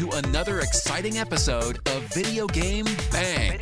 to another exciting episode of Video Game Bang.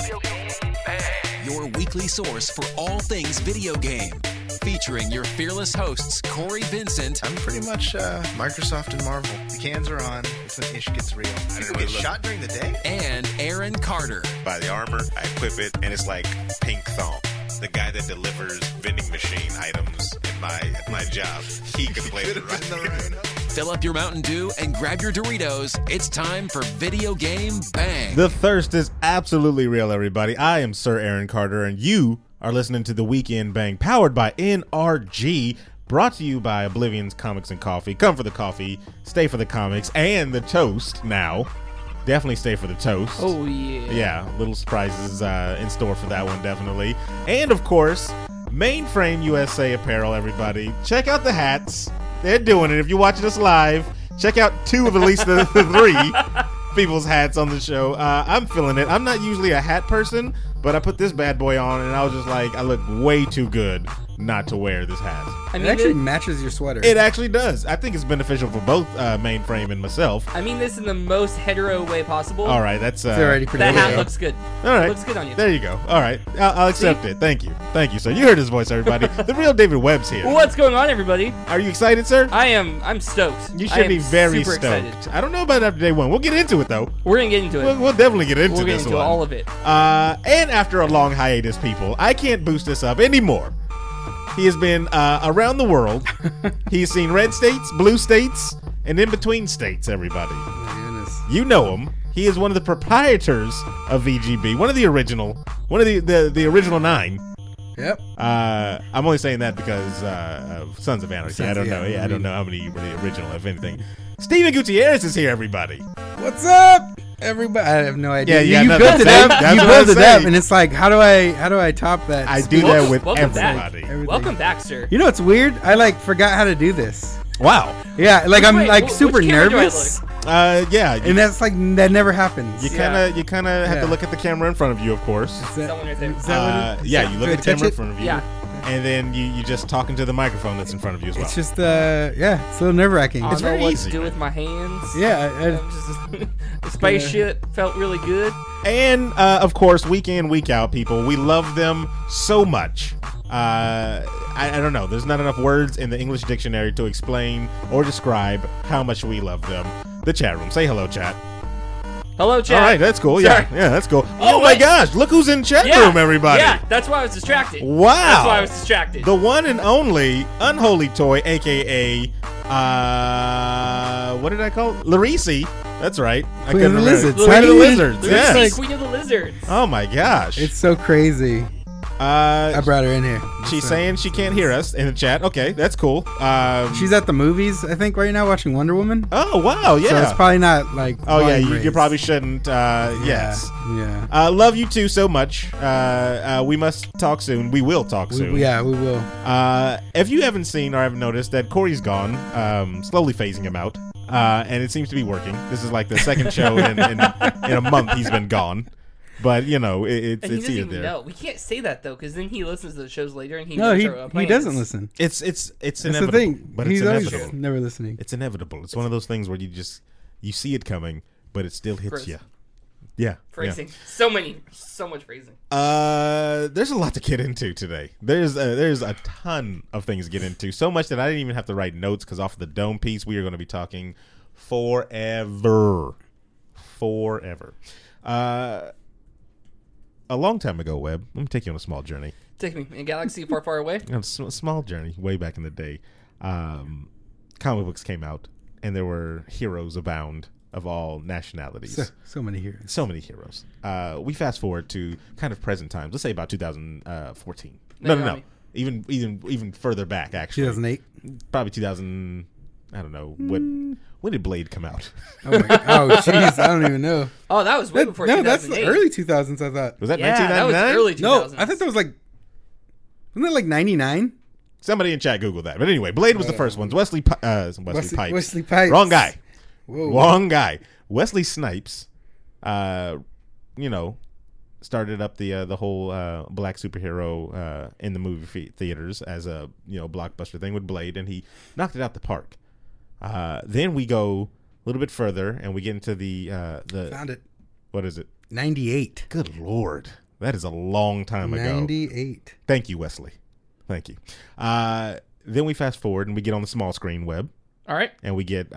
Your weekly source for all things video game. Featuring your fearless hosts, Corey Vincent. I'm pretty much Microsoft and Marvel. The cans are on. It's when ish gets real. People get shot during the day? And Aaron Carter. Buy the armor, I equip it, and it's like pink thong. The guy that delivers vending machine items at my job, he can play the right. Fill up your Mountain Dew and grab your Doritos. It's time for Video Game Bang. The thirst is absolutely real, everybody. I am Sir Aaron Carter, and you are listening to the Weekend Bang, powered by NRG, brought to you by Oblivion's Comics and Coffee. Come for the coffee, stay for the comics, and the toast now. Definitely stay for the toast. Oh, yeah. Yeah, little surprises in store for that one, definitely. And, of course, Mainframe USA Apparel, everybody. Check out the hats. They're doing it. If you're watching us live, check out two of at least the three people's hats on the show. I'm feeling it. I'm not usually a hat person, but I put this bad boy on, and I was just like, I look way too good not to wear this hat. I mean, it actually matches your sweater. It actually does. I think it's beneficial for both Mainframe and myself. I mean this in the most hetero way possible. All right, that's It's already pretty That good. hat looks good. all right. Looks good on you. There you go. All right, I'll accept it. Thank you, sir. You heard his voice, everybody. The real David Webb's here. What's going on, everybody? Are you excited, sir? I'm stoked. You I should am be very super stoked. excited. I don't know about after day one. We'll get into it though. We're gonna get into it. We'll definitely get into We'll get this into one. all of it. And after a long hiatus, people, I can't boost this up anymore. He has been around the world. He's seen red states, blue states, and in between states, everybody. Oh, my goodness. You know him. He is one of the proprietors of VGB, one of the original 9. Yep. I'm only saying that because of Sons of Anarchy. I don't know. Yeah, I don't know how many were the original, if anything. Steven Gutierrez is here, everybody. What's up, everybody? I have no idea. Yeah, you no, built it that's- up. that's You what built I'm it up, saying. and it's like, how do I top that? I do speed? that with Welcome back. everybody. Everything. Welcome back, sir. You know what's weird? I forgot how to do this. Wow. Yeah, I'm Wait, which super camera do I nervous, Yeah. and that's that never happens. You Yeah. kind of have to Yeah. look at the camera in front of you, of course. Is that- Someone right there. is that what it- Yeah, you look Do I at the camera touch in it? front of you. Yeah. And then you just talking to the microphone that's in front of you as well. It's just it's a little nerve wracking. I It's don't know very what easy, to do man. with my hands. Yeah, I'm just, the space shit felt really good. And of course, week in, week out, people, we love them so much. I don't know. There's not enough words in the English dictionary to explain or describe how much we love them. The chat room. Say hello, chat. Hello, chat. All right, that's cool. Yeah, Sorry. yeah, that's cool. Oh, Oh my wait. gosh, look who's in chat Yeah. room, everybody. Yeah, that's why I was distracted. Wow. That's why I was distracted. The one and only Unholy Toy, aka what did I call it? Larisi. That's right. I Queen of the couldn't remember. Lizards. Queen of the Lizards. Lucy, Yes. Queen of the Lizards. Oh my gosh. it's so crazy. I brought her in here. She's So- saying she can't hear us in the chat. Okay, that's cool. she's at the movies, I think, right now watching Wonder Woman. Oh wow, yeah. So it's probably not like. Oh yeah, volume you raised. probably shouldn't. Yes. Yeah. Love you two so much. We must talk soon. We will talk soon. Yeah, we will. If you haven't seen or haven't noticed that Corey's gone, slowly phasing him out, and it seems to be working. This is like the second show in a month he's been gone, but you know And he it's doesn't here even there. know. We can't say that though, because then he listens to the shows later and he No, knows he our he plans. doesn't listen. It's That's the inevitable, thing. but He's it's always inevitable. never listening. It's inevitable. It's one of those things where you see it coming, but it still hits Phrasing. you. Yeah. Phrasing. Yeah. So much phrasing. There's a lot to get into today. There's a ton of things to get into. So much that I didn't even have to write notes because off of the dome piece, we are going to be talking forever. A long time ago, Webb. Let me take you on a small journey. Take me in a galaxy far, far away. A small journey way back in the day. Comic books came out, and there were heroes abound of all nationalities. So many here. So many heroes. We fast forward to kind of present times. Let's say about 2014. No, No. me. Even further back, actually. 2008. Probably 2000. I don't know when did Blade come out? Oh, jeez, I don't even know. Oh, that was way before 2008. That's the early 2000s. I thought. Was that Yeah, that 1999? was early 2000s. No, I thought that was wasn't that like 99? Somebody in chat Google that. But anyway, Blade was the first one. Wesley Pipes. Wesley Pipes. Wrong guy. Whoa. Wrong guy. Wesley Snipes. Started up the whole black superhero in the movie theaters as a blockbuster thing with Blade, and he knocked it out the park. Then we go little bit further, and we get into the Found it. what is it? 98. Good Lord, that is a long time ago. 98. Thank you, Wesley. Thank you. Then we fast forward and we get on the small screen web, All right. and we get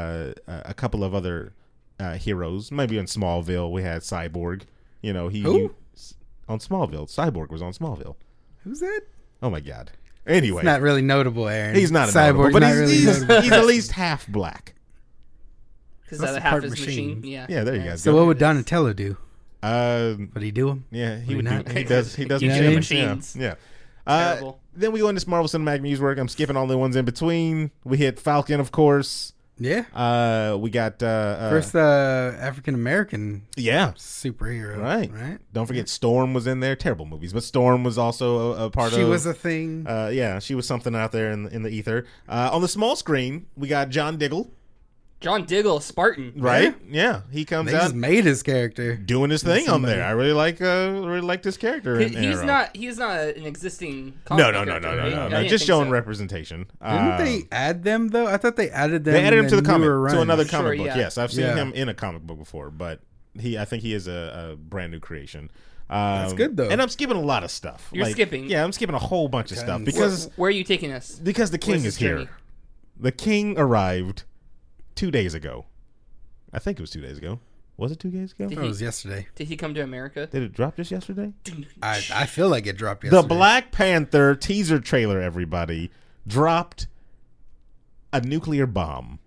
a couple of other heroes. Maybe in Smallville we had Cyborg. You know, Who? on Smallville. Cyborg was on Smallville. Who's that? Oh my God. Anyway, It's not really notable, Aaron. he's not a Cyborg's notable, but not he's, really he's, notable. he's at least half black. Because That's that the half part his machine. machine. Yeah. Yeah, there you go. So what would Donatello do? Um, Would he do him? yeah, he Would would. he not? He does. He does He did machines. Yeah. Terrible. Then we go into Marvel Cinematic News work. I'm skipping all the ones in between. We hit Falcon, of course. Yeah. We got First African American yeah. superhero. Right. Right. Don't forget Storm was in there. Terrible movies, but Storm was also a part of. She was a thing. yeah, she was something out there in the ether. On the small screen, we got John Diggle. John Diggle, Spartan. Right? Yeah, he comes They out just made his character. doing his thing on somebody. there. I really liked his character. in He's Arrow. not. He's not an existing. No, comic no, character, right? I no. didn't Just think showing so. representation. Didn't they add them though? I thought they added them. They added him in to the comic, newer to runs. another Sure, comic book. yeah. Yes, I've seen Yeah. him in a comic book before, but I think he is a brand new creation. That's good, though. And I'm skipping a lot of stuff. You're skipping? Yeah, I'm skipping a whole bunch of stuff Tons. because Where are you taking us? the king Where's is this here. journey? The king arrived 2 days ago. I think it was 2 days ago. Was it 2 days ago? I thought it was yesterday. Did he come to America? Did it drop just yesterday? I feel like it dropped yesterday. The Black Panther teaser trailer, everybody, dropped a nuclear bomb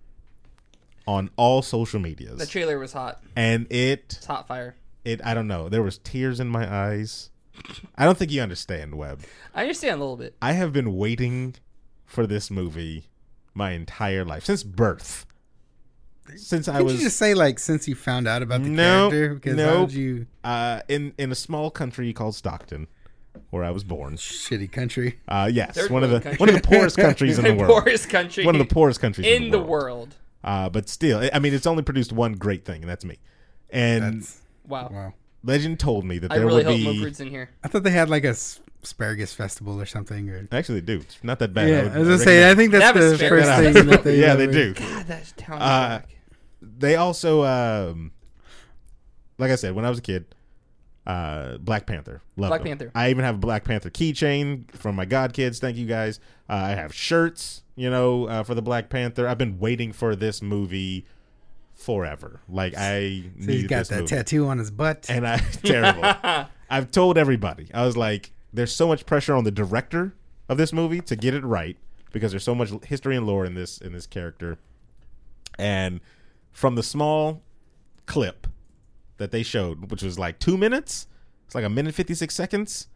on all social medias. The trailer was hot. And It's hot fire. I don't know. There was tears in my eyes. I don't think you understand, Webb. I understand a little bit. I have been waiting for this movie my entire life, since birth. Since I Could was you just say like since you found out about the No, character? Because how nope. did you in a small country called Stockton, where I was born. shitty country? Yes, Third one of world the country. one of the poorest countries in the world. Poorest country. One of the poorest countries in the world. But still, I mean, it's only produced one great thing, and that's me. And That's Wow. wow. Legend told me that I there really would hope be. Mopred's in here. I thought they had like a asparagus festival or something. Or Actually, they do. It's not that bad. yeah, would I was gonna say. I recommend- think They that's have the asparagus first festival. thing that they. Yeah, they ever- do. God, that town. They also, like I said, when I was a kid, Black Panther. Loved Black them. Panther. I even have a Black Panther keychain from my god kids. Thank you guys. I have shirts, for the Black Panther. I've been waiting for this movie forever. Like I So he's needed got this that movie. tattoo on his butt. And terrible. I've told everybody. I was like, there's so much pressure on the director of this movie to get it right because there's so much history and lore in this character. And from the small clip that they showed, which was like 2 minutes, it's like 1:56.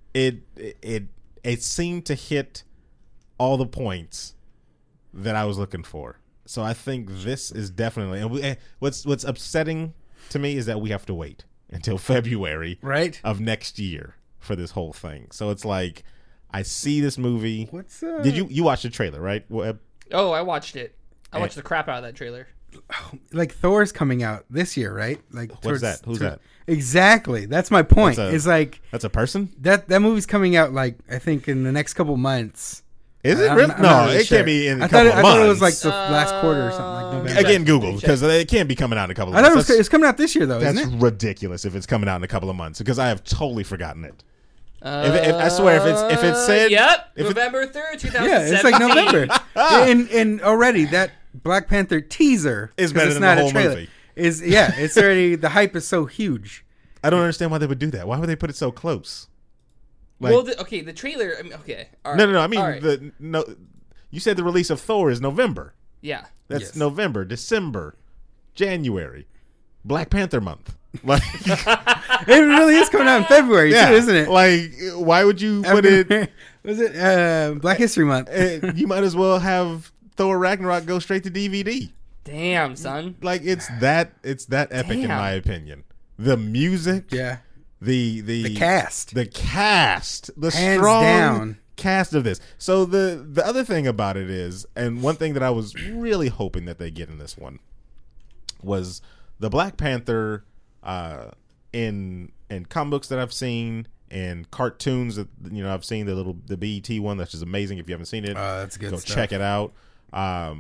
It seemed to hit all the points that I was looking for. So I think this is definitely, and what's upsetting to me is that we have to wait until February Right. of next year for this whole thing. So it's like I see this movie. What's Did you watch the trailer, right? Oh, I watched it. I watched the crap out of that trailer. like Thor's coming out this year, right? Like What's that? Who's that? Exactly. That's my point. That's a- It's like That's a person? that movie's coming out like I think in the next couple months. Is it I'm- really? I'm No, not really it sure. can't be in a I couple thought of months. it was like the last quarter or something, like November. Again, Check. Google, Check. because it can't be coming out in a couple of I thought months. it's coming out this year though, That's isn't it? ridiculous if it's coming out in a couple of months because I have totally forgotten it. If I swear, if it said, Yep, if it- November 3rd, 2017. Yeah, it's like November. and already that Black Panther teaser Is 'cause better it's than not the a whole trailer, movie. It's already the hype is so huge. I don't understand why they would do that. Why would they put it so close? Like, Well, the trailer. I mean, okay. All right. no. I mean, All right. you said the release of Thor is November. Yeah. That's Yes. November, December, January, Black Panther month. Like, It really is coming out in February yeah, too, isn't it? Like, why would you put it? Was it Black History Month? You might as well have Thor Ragnarok go straight to DVD. Damn, son. Like it's that epic in Damn. my opinion. The music, Yeah, the cast. the Hands strong down. cast of this. So the other thing about it is, and one thing that I was really hoping that they get in this one was the Black Panther in comic books that I've seen and cartoons that I've seen the BET one, that's just amazing. If you haven't seen it, That's good go stuff. check it out.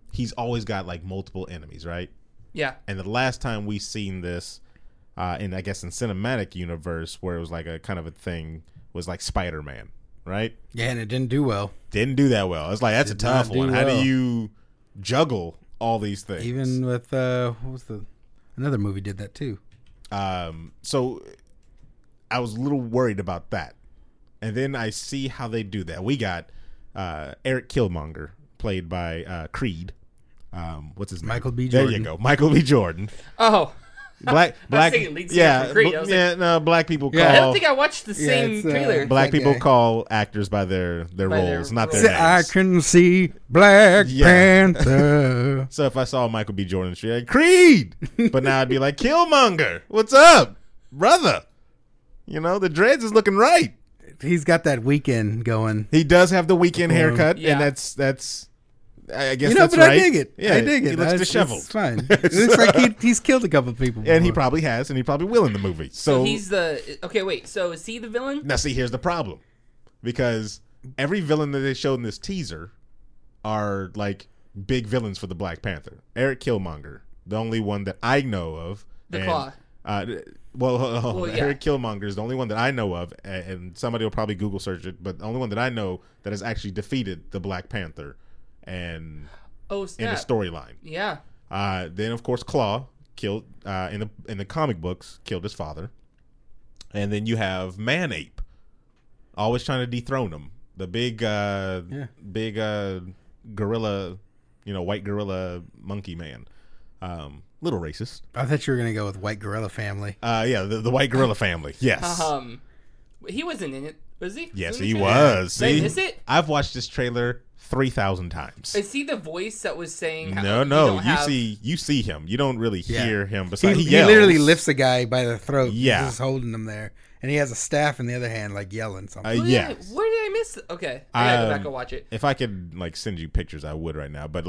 he's always got like multiple enemies, right? Yeah. And the last time we seen this, in cinematic universe, where it was like a kind of a thing, was like Spider-Man, right? Yeah, and it didn't do well. Didn't do that well. It's like that's a Did tough not do one. How do well. you juggle all these things? Even with what was another movie did that too. So I was a little worried about that, and then I see how they do that. We got Eric Killmonger, played by Creed. What's his name? Michael B. There Jordan. you go, Michael B. Jordan. Oh, Black, thinking lead singer yeah, from Creed. I was no, black people call. Yeah. I don't think I watched the same it's, trailer. Black that people guy. call actors by their By their roles, not their roles. I names. can see Black Yeah. Panther. So if I saw Michael B. Jordan, she'd be like, Creed! But now I'd be like, Killmonger! What's up, brother? You know, the dreads is looking right. He's got that weekend going. He does have the weekend haircut, Yeah. and that's I guess You know, that's but right. I dig it. Yeah, I dig it. He looks It's disheveled. fine. It looks like he's killed a couple people. And he before. probably has, and he probably will in the movie. So So, he's the okay. Wait, so is he the villain? now see, here's the problem. Because every villain that they showed in this teaser are like big villains for the Black Panther. Eric Killmonger, the only one that I know of. The and, Claw. Well, yeah. Eric Killmonger is the only one that I know of, and somebody will probably Google search it, but the only one that I know that has actually defeated the Black Panther and Oh in snap! the storyline. Yeah. Then of course Claw killed in the comic books killed his father, and then you have Man Ape, always trying to dethrone him. The big gorilla, white gorilla monkey man. Little racist. I thought you were gonna go with White Gorilla Family. Yeah, the white gorilla family. Yes. He wasn't in it, was he? Yes, Was he in it? was. Did I See, miss it? I've watched this trailer 3,000 times. Is he the voice that was saying? How No, don't you have- see him. You don't really Yeah. hear him. He, Besides, he he yells. literally lifts a guy by the throat. Yeah. He's just holding him there, and he has a staff in the other hand, like yelling something. Where did Yeah. where did I miss? Okay, I gotta go back Um, and watch it. If I could send you pictures, I would right now. But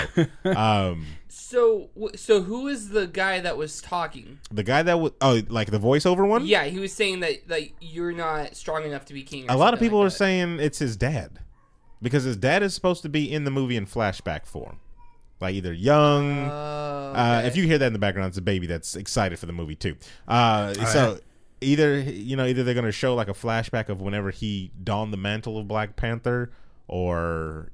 So who is the guy that was talking? the guy that was like the voiceover one. Yeah, he was saying that you're not strong enough to be king. Or A lot of something people like are that. saying it's his dad because his dad is supposed to be in the movie in flashback form, like either young. Okay. If you hear that in the background, it's a baby that's excited for the movie too. So either they're going to show like a flashback of whenever he donned the mantle of Black Panther, or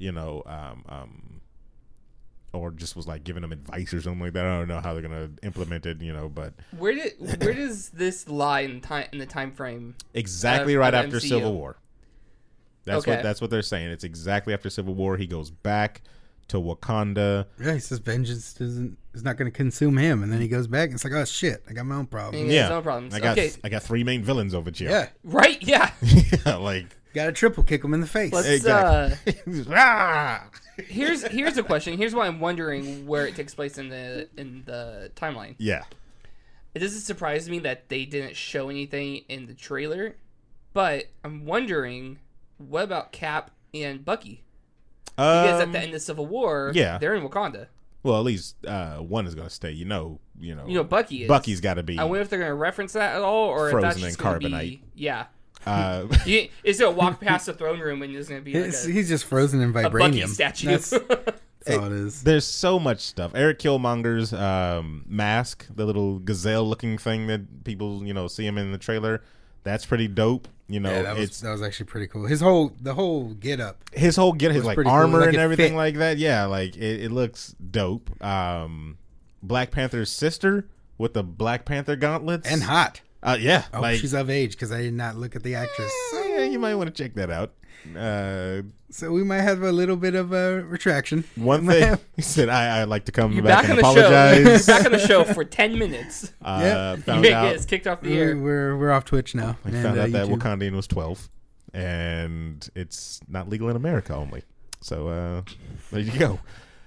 or just was like giving him advice or something like that. I don't know how they're going to implement it, but where does this lie in the time frame? exactly Of right after MCU. Civil War. Okay. That's what they're saying. It's exactly after Civil War. He goes back to Wakanda. Yeah, he says vengeance is not going to consume him, and then he goes back and it's like, oh shit, I got my own problem. Yeah. no problems. I got Okay. I got 3 main villains over here. Yeah, Right? Yeah. Yeah, like got a triple kick him in the face. Let's exactly. Ah! here's a question. Here's why I'm wondering where it takes place in the timeline. Yeah. It doesn't surprise me that they didn't show anything in the trailer, but I'm wondering, what about Cap and Bucky? Because at the end of Civil War, yeah. they're in Wakanda. Well, at least one is going to stay. You know, Bucky is. Bucky's got to be. I wonder if they're going to reference that at all, or if that's Frozen just in going to carbonite. be. Yeah. It's Going to walk past the throne room and there's going to be like He's just frozen in a Bucky vibranium. statue. That's all it is. There's so much stuff. Eric Killmonger's mask, the little gazelle-looking thing that people see him in the trailer. That's pretty dope. Yeah, that was actually pretty cool. The whole get up. His whole his was like pretty cool. armor Like, and it everything fit. like that. Yeah, like it looks dope. Black Panther's sister with the Black Panther gauntlets And hot. Yeah, Oh, she's of age because I did not look at the actress. yeah, you might want to check that out. So we might have a little bit of a retraction. One thing he said, I'd like to come You're back back on and the show. You're apologize. back on the show for 10 minutes. Yeah. You Found may out, get kicked off the air. We're off Twitch now. I and, found out that YouTube. Wakandian was 12, and it's not legal in America only. So there you go.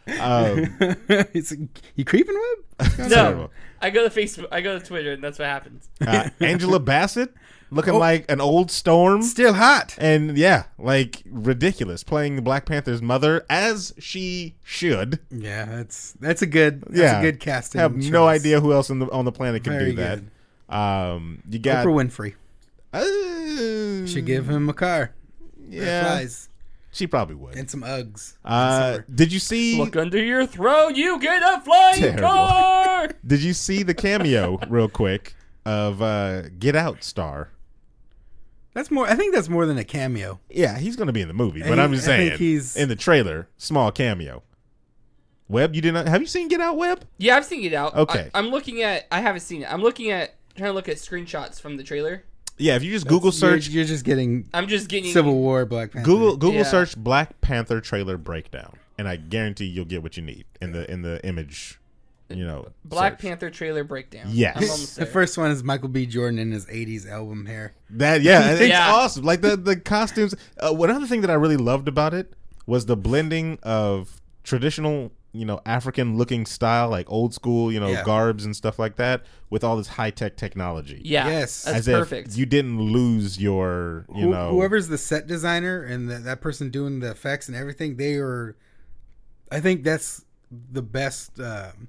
You creeping, Web? No, I go to Facebook. I go to Twitter, and that's what happens. Angela Bassett looking like an old Storm. Still hot. And yeah, like ridiculous, playing Black Panther's mother as she should. Yeah, that's a good casting. Have no choice. idea who else on the planet can Very do that. good. You got Oprah Winfrey. Should give him a car. yeah. Flies. She probably would. And some Uggs. Did you see? Look under your throne, you get a flying Terrible. car. Did you see the cameo real quick of Get Out star? That's more. I think that's more than a cameo. Yeah, he's going to be in the movie, but I'm just saying he's in the trailer, small cameo. Webb, you did not have you seen Get Out, Webb? Yeah, I've seen it out. Okay. I'm looking at. I haven't seen it. I'm trying to look at screenshots from the trailer. Yeah, if you just Google search, You're just getting. I'm just getting Civil War Black Panther. Google search Black Panther trailer breakdown, and I guarantee you'll get what you need in the image. Black search. Panther trailer breakdown. Yes. I'm almost The there. first one is Michael B. Jordan in his '80s album hair. And it's Yeah. awesome. Like the costumes. One other thing that I really loved about it was the blending of traditional, African looking style, like old school, garbs and stuff like that, with all this high tech technology. Yeah. Yes. That's As perfect. if you didn't lose your, Whoever's the set designer and that person doing the effects and everything, they are. I think that's the best.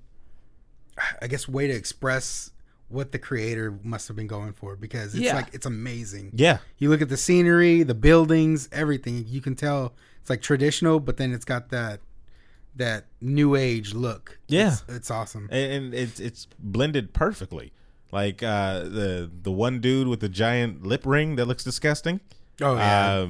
I guess way to express what the creator must have been going for, because it's it's amazing. Yeah. You look at the scenery, the buildings, everything. You can tell it's like traditional, but then it's got that new age look. Yeah. It's awesome. And it's blended perfectly. Like the one dude with the giant lip ring that looks disgusting. Oh yeah.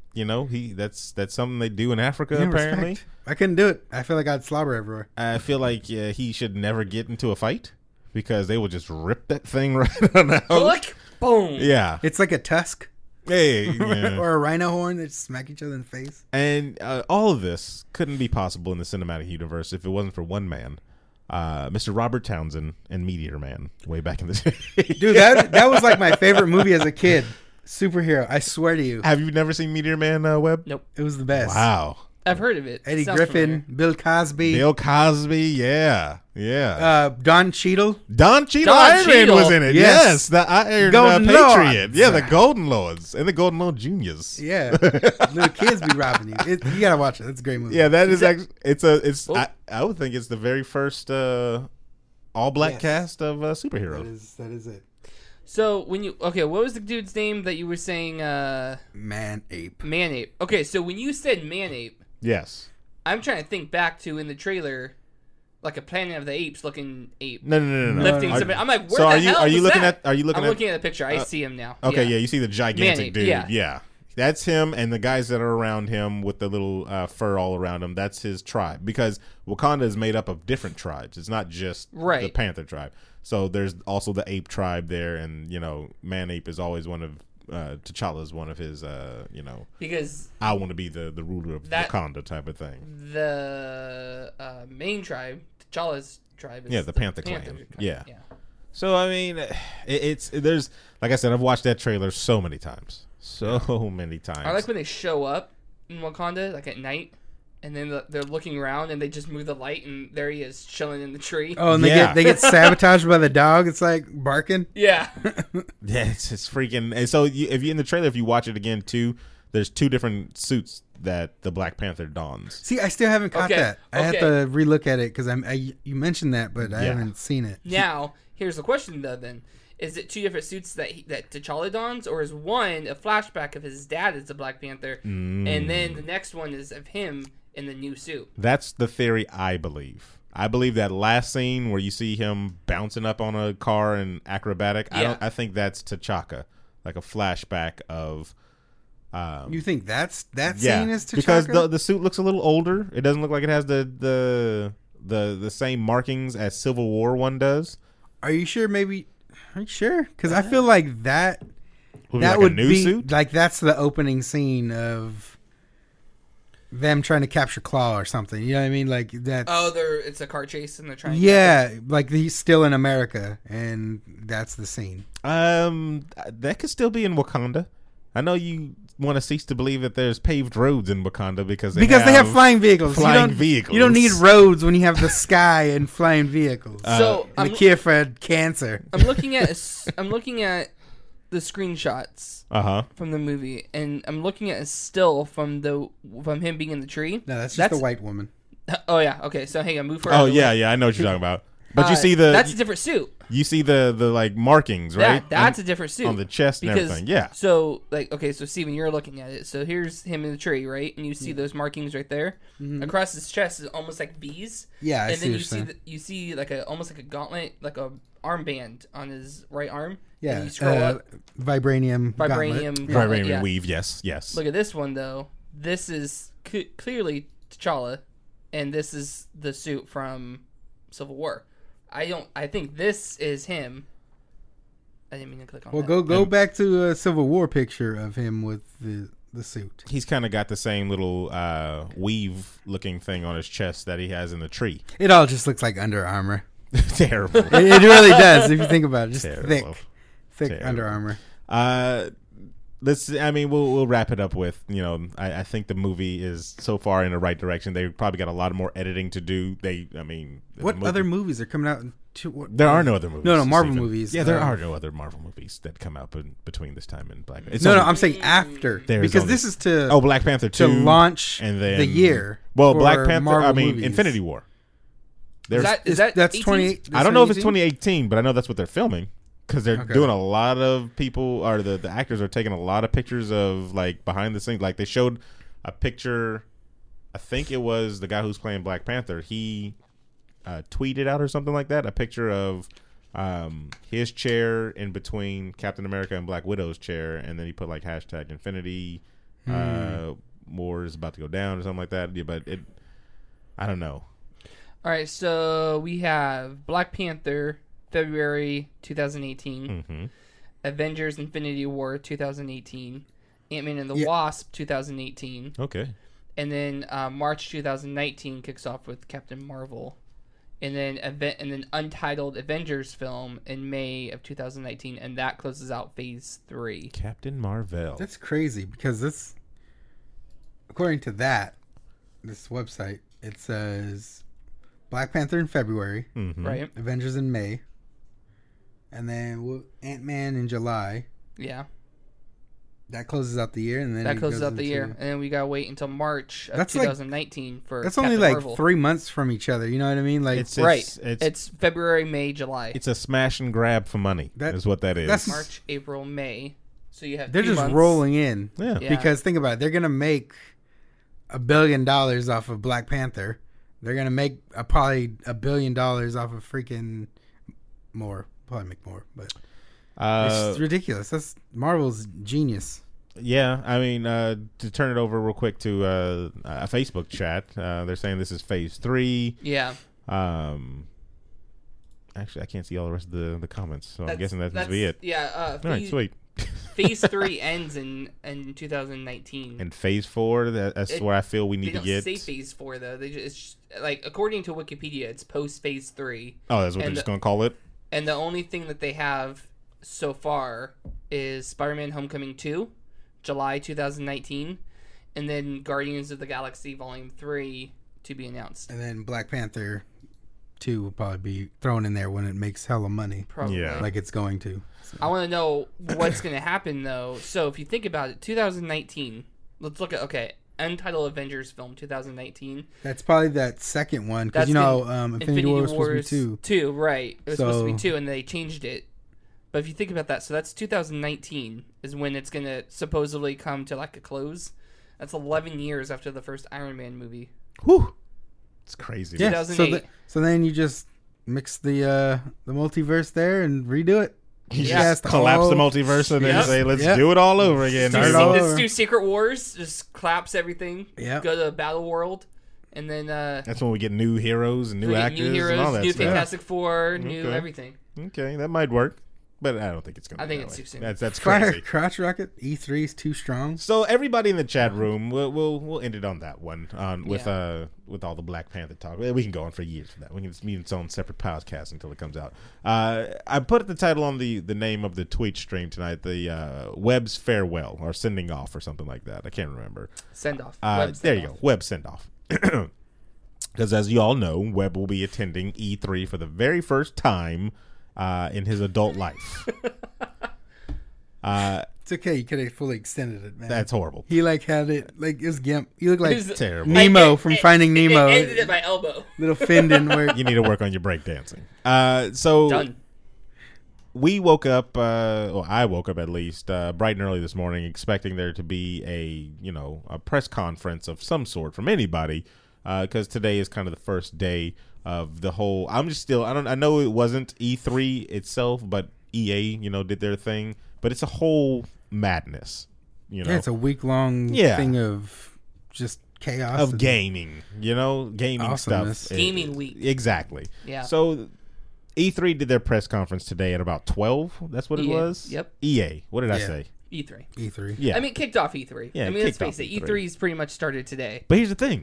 That's something they do in Africa Yeah, apparently. respect. I couldn't do it. I feel like I'd slobber everywhere. I feel like he should never get into a fight because they will just rip that thing right on out. Look, boom. Yeah. It's like a tusk Hey. Yeah. or a rhino horn that just smack each other in the face. And all of this couldn't be possible in the cinematic universe if it wasn't for one man, Mr. Robert Townsend and Meteor Man, way back in the day. Dude, that was like my favorite movie as a kid. Superhero. I swear to you. Have you never seen Meteor Man, Webb? Nope. It was the best. Wow. I've heard of it. Eddie Sounds Griffin, familiar. Bill Cosby, Bill Cosby, yeah. Don Cheadle. Don Cheadle, Don Iron Man Cheadle. was in it. Yes. Yes, the Iron Golden Patriot. Lords. Yeah, the Golden Lords and the Golden Lord Juniors. Yeah. Little kids be robbing you. You gotta watch it. It's a great movie. Yeah, that is that- actually I would think it's the very first all black Yes. cast of superheroes. That is it. So what was the dude's name that you were saying? Man ape. Man-ape. Okay, so when you said man-ape, Yes. I'm trying to think back to in the trailer, like a Planet of the Apes looking ape No. lifting Are- something. I'm like, where so the are you hell are you was looking that? at I'm looking at the picture. I see him now. Okay, yeah, you see the gigantic Man-ape, dude. yeah. Yeah. That's him, and the guys that are around him with the little fur all around him, that's his tribe. Because Wakanda is made up of different tribes. It's not just the Right. Panther tribe. So there's also the ape tribe there, and, Man-Ape is always one of, T'Challa is one of his, Because I want to be the ruler of That- Wakanda type of thing. the main tribe, T'Challa's tribe, is Yeah, the Panther clan. tribe. Yeah. So, I mean, there's, like I said, I've watched that trailer so many times. So many times. I like when they show up in Wakanda, like at night, and then they're looking around and they just move the light, and there he is chilling in the tree. Oh, and Yeah. they get sabotaged by the dog. It's like barking. Yeah. Yeah, it's freaking. And so, if you in the trailer, if you watch it again too, there's two different suits that the Black Panther dons. See, I still haven't caught Okay, that. I have okay. to relook at it because you mentioned that, but I Yeah. haven't seen it. Now, here's the question though. Then, is it two different suits that T'Challa dons, or is one a flashback of his dad as the Black Panther, and then the next one is of him in the new suit? That's the theory I believe. I believe that last scene where you see him bouncing up on a car and acrobatic. Yeah. I think that's T'Chaka, like a flashback of. You think that Yeah, scene is T'Chaka? because the suit looks a little older. It doesn't look like it has the same markings as Civil War one does. Are you sure? Maybe. Are you sure? Because I feel like that Would be that like would a new be suit. like that's the opening scene of them trying to capture Claw or something. You know what I mean? Like that's It's a car chase and they're trying. yeah, like he's still in America, and that's the scene. That could still be in Wakanda. I know you want to cease to believe that there's paved roads in Wakanda because they have flying vehicles. flying vehicles. You don't need roads when you have the sky and flying vehicles. So and the cure for cancer. I'm looking at the screenshots Uh-huh. from the movie, and I'm looking at a still from him being in the tree. No, that's just the white woman. Oh yeah. Okay. So hang on. Move forward. Oh yeah, I know what you're talking about. But you see the that's a different suit. You see the like markings, right? That's a different suit on the chest and everything. Yeah. So like, okay, so Steven, you're looking at it. So here's him in the tree, right? And you see those markings right there. Across his chest is almost like V's. Yeah, I and see then you see like almost like a gauntlet, like a armband on his right arm. Yeah, and you scroll up. Vibranium Vibranium gauntlet. yeah. weave. Yes. Look at this one though. This is clearly T'Challa, and this is the suit from Civil War. I think this is him. I didn't mean to click on that. Well, go back to a Civil War picture of him with the suit. He's kind of got the same little weave looking thing on his chest that he has in the tree. It all just looks like Under Armour. Terrible. It really does if you think about it. Just Terrible. thick Terrible. Under Armour. We'll wrap it up with, I think the movie is so far in the right direction. They probably got a lot more editing to do. What other movies are coming out? There are no other movies. No, Marvel Steven. movies. Yeah, there are no other Marvel movies that come out between this time and Black. I'm saying after, because this is to Black Panther 2 to launch and then the year. Well, for Black Panther. Marvel movies. Infinity War. Is that that's 18? 28. I don't know if it's 2018, but I know that's what they're filming because they're doing a lot of people, or the actors are taking a lot of pictures of like behind the scenes. Like they showed a picture. I think it was the guy who's playing Black Panther. He tweeted out or something like that a picture of his chair in between Captain America and Black Widow's chair, and then he put like hashtag Infinity War is about to go down or something like that. Yeah, but I don't know. All right, so we have Black Panther, February 2018. Avengers Infinity War 2018. Ant-Man and the Wasp 2018. Okay. And then March 2019 kicks off with Captain Marvel. And then Untitled Avengers film in May of 2019, and that closes out Phase 3. Captain Marvel. That's crazy because this, according to this website, it says Black Panther in February, Right? Avengers in May, and then Ant-Man in July. Yeah. That closes out the year, and then That closes out the year, and then we gotta wait until March of 2019 for. That's Captain only like Marvel. 3 months from each other. You know what I mean? Like It's February, May, July. It's a smash and grab for money. Is what that is. That's March, April, May. So you have. They're 2 just months. rolling in. Yeah. Because think about it, they're gonna make $1 billion off of Black Panther. They're gonna make probably $1 billion off of freaking more. Probably make more, but it's ridiculous. That's Marvel's genius. Yeah, I mean, to turn it over real quick to a Facebook chat, they're saying this is Phase 3. Yeah. Actually, I can't see all the rest of the comments, so I'm guessing that's be it. Yeah. All right, sweet. Phase 3 ends in 2019. And Phase 4, that's where I feel we need to get. They don't say Phase 4 though. It's like according to Wikipedia, it's post Phase 3. Oh, that's what they're just gonna call it. And the only thing that they have so far is Spider-Man: Homecoming 2, July 2019, and then Guardians of the Galaxy Volume 3 to be announced. And then Black Panther 2 will probably be thrown in there when it makes hella money. Probably. Yeah. Like it's going to. So. I want to know what's going to happen, though. So if you think about it, 2019, let's look at, Untitled Avengers film 2019. That's probably that second one, because Infinity War was supposed to be 2. 2, right. It was supposed to be 2, and they changed it. But if you think about that, so that's 2019 is when it's going to supposedly come to like a close. That's 11 years after the first Iron Man movie. Whew. It's crazy. Yeah, 2008. so then you just mix the multiverse there and redo it. You just collapse the multiverse and then say, let's do it all over again. Let's do Secret Wars. Just collapse everything. Yeah. Go to Battle World. And then... that's when we get new heroes and new actors and all that new stuff. Fantastic Four, new everything. Okay, that might work. But I don't think it's going to. I think it's too soon. That's crazy. Crotch rocket E3 is too strong. So everybody in the chat room, we'll end it on that one with all the Black Panther talk. We can go on for years for that. We can just meet its own separate podcast until it comes out. I put the title on the name of the Twitch stream tonight, the Webb's Farewell or Sending Off or something like that. I can't remember. Send Off. There you go. Webb Send Off. Because as you all know, Webb will be attending E3 for the very first time in his adult life. It's okay. You could have fully extended it, man. That's horrible. He like had it like it was Gimp. You look like It was- Terrible. Nemo from Finding Nemo. It ended at my elbow. Little fin didn't work. You need to work on your breakdancing. So Done. we woke up, well, I woke up at least, bright and early this morning, expecting there to be a press conference of some sort from anybody, because today is kind of the first day of the whole. I know it wasn't E3 itself, but EA, did their thing, but it's a whole madness, Yeah, it's a week-long thing of just chaos. of gaming, gaming Awesomeness. stuff. Gaming week. Exactly. Yeah. So E3 did their press conference today at about 12. That's what it EA, was? yep. EA. What did I Yeah. say? E3. E3. Yeah. I mean, kicked off E3. Yeah, I mean, let's kicked off face it. E3. E3's pretty much started today. But here's the thing.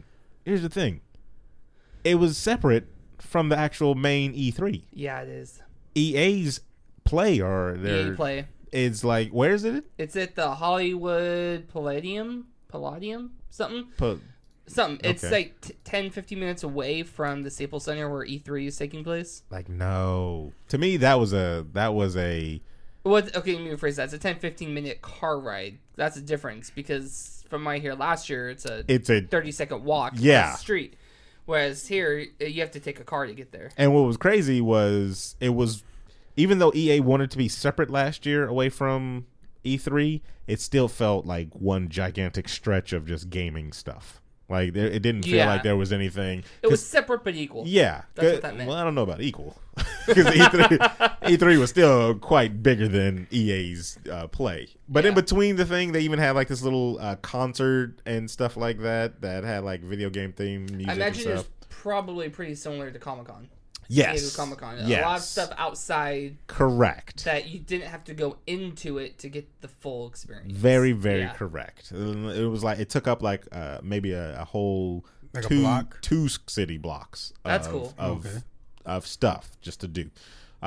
It was separate from the actual main E3. Yeah, it is. EA's Play or their EA Play. It's like, where is it? It's at the Hollywood Palladium? Something? It's Okay. like 10, 15 minutes away from the Staples Center where E3 is taking place. Like, no. To me, that was a Okay, let me rephrase that. It's a 10, 15 minute car ride. That's a difference because from what I hear last year, it's a 30-second walk Yeah. across the street. Whereas here, you have to take a car to get there. And what was crazy was even though EA wanted to be separate last year away from E3, it still felt like one gigantic stretch of just gaming stuff. Like it didn't feel Yeah. like there was anything. It was separate but equal. Yeah, That's what that meant. Well, I don't know about equal because E3 was still quite bigger than EA's Play. But in Yeah. between the thing, they even had like this little concert and stuff like that had like video game themed music I imagine and it's stuff. probably pretty similar to Comic-Con. Yes, Comic-Con. Yes. A lot of stuff outside Correct. that you didn't have to go into it to get the full experience. Very, very Yeah. correct. It was like it took up like maybe a whole Like a block? two city blocks. That's of, cool. Okay. Of stuff just to do.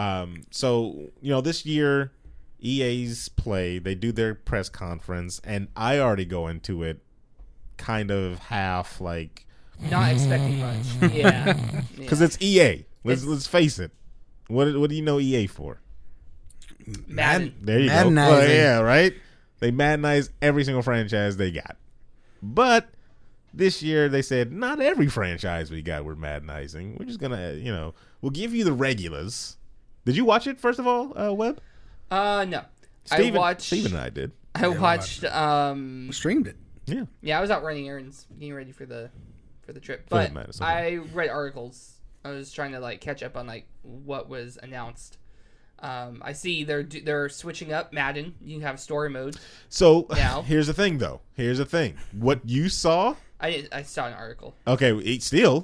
So this year, EA's Play, they do their press conference, and I already go into it kind of half like Not expecting much. Yeah. because it's EA. Let's face it. What do you know EA for? Madden. There you go. Maddenizing. Well, yeah, right? They Maddenize every single franchise they got. But this year they said, not every franchise we got we're Maddenizing. We're just going to, we'll give you the regulars. Did you watch it, first of all, Webb? No. Steven and I did. I watched. Streamed it. Yeah. Yeah, I was out running errands, getting ready for the trip. For the But madness, okay. I read articles. I was trying to catch up on what was announced. I see they're switching up Madden. You can have story mode. So Now- here's the thing, though. What you saw, I saw an article. okay, still,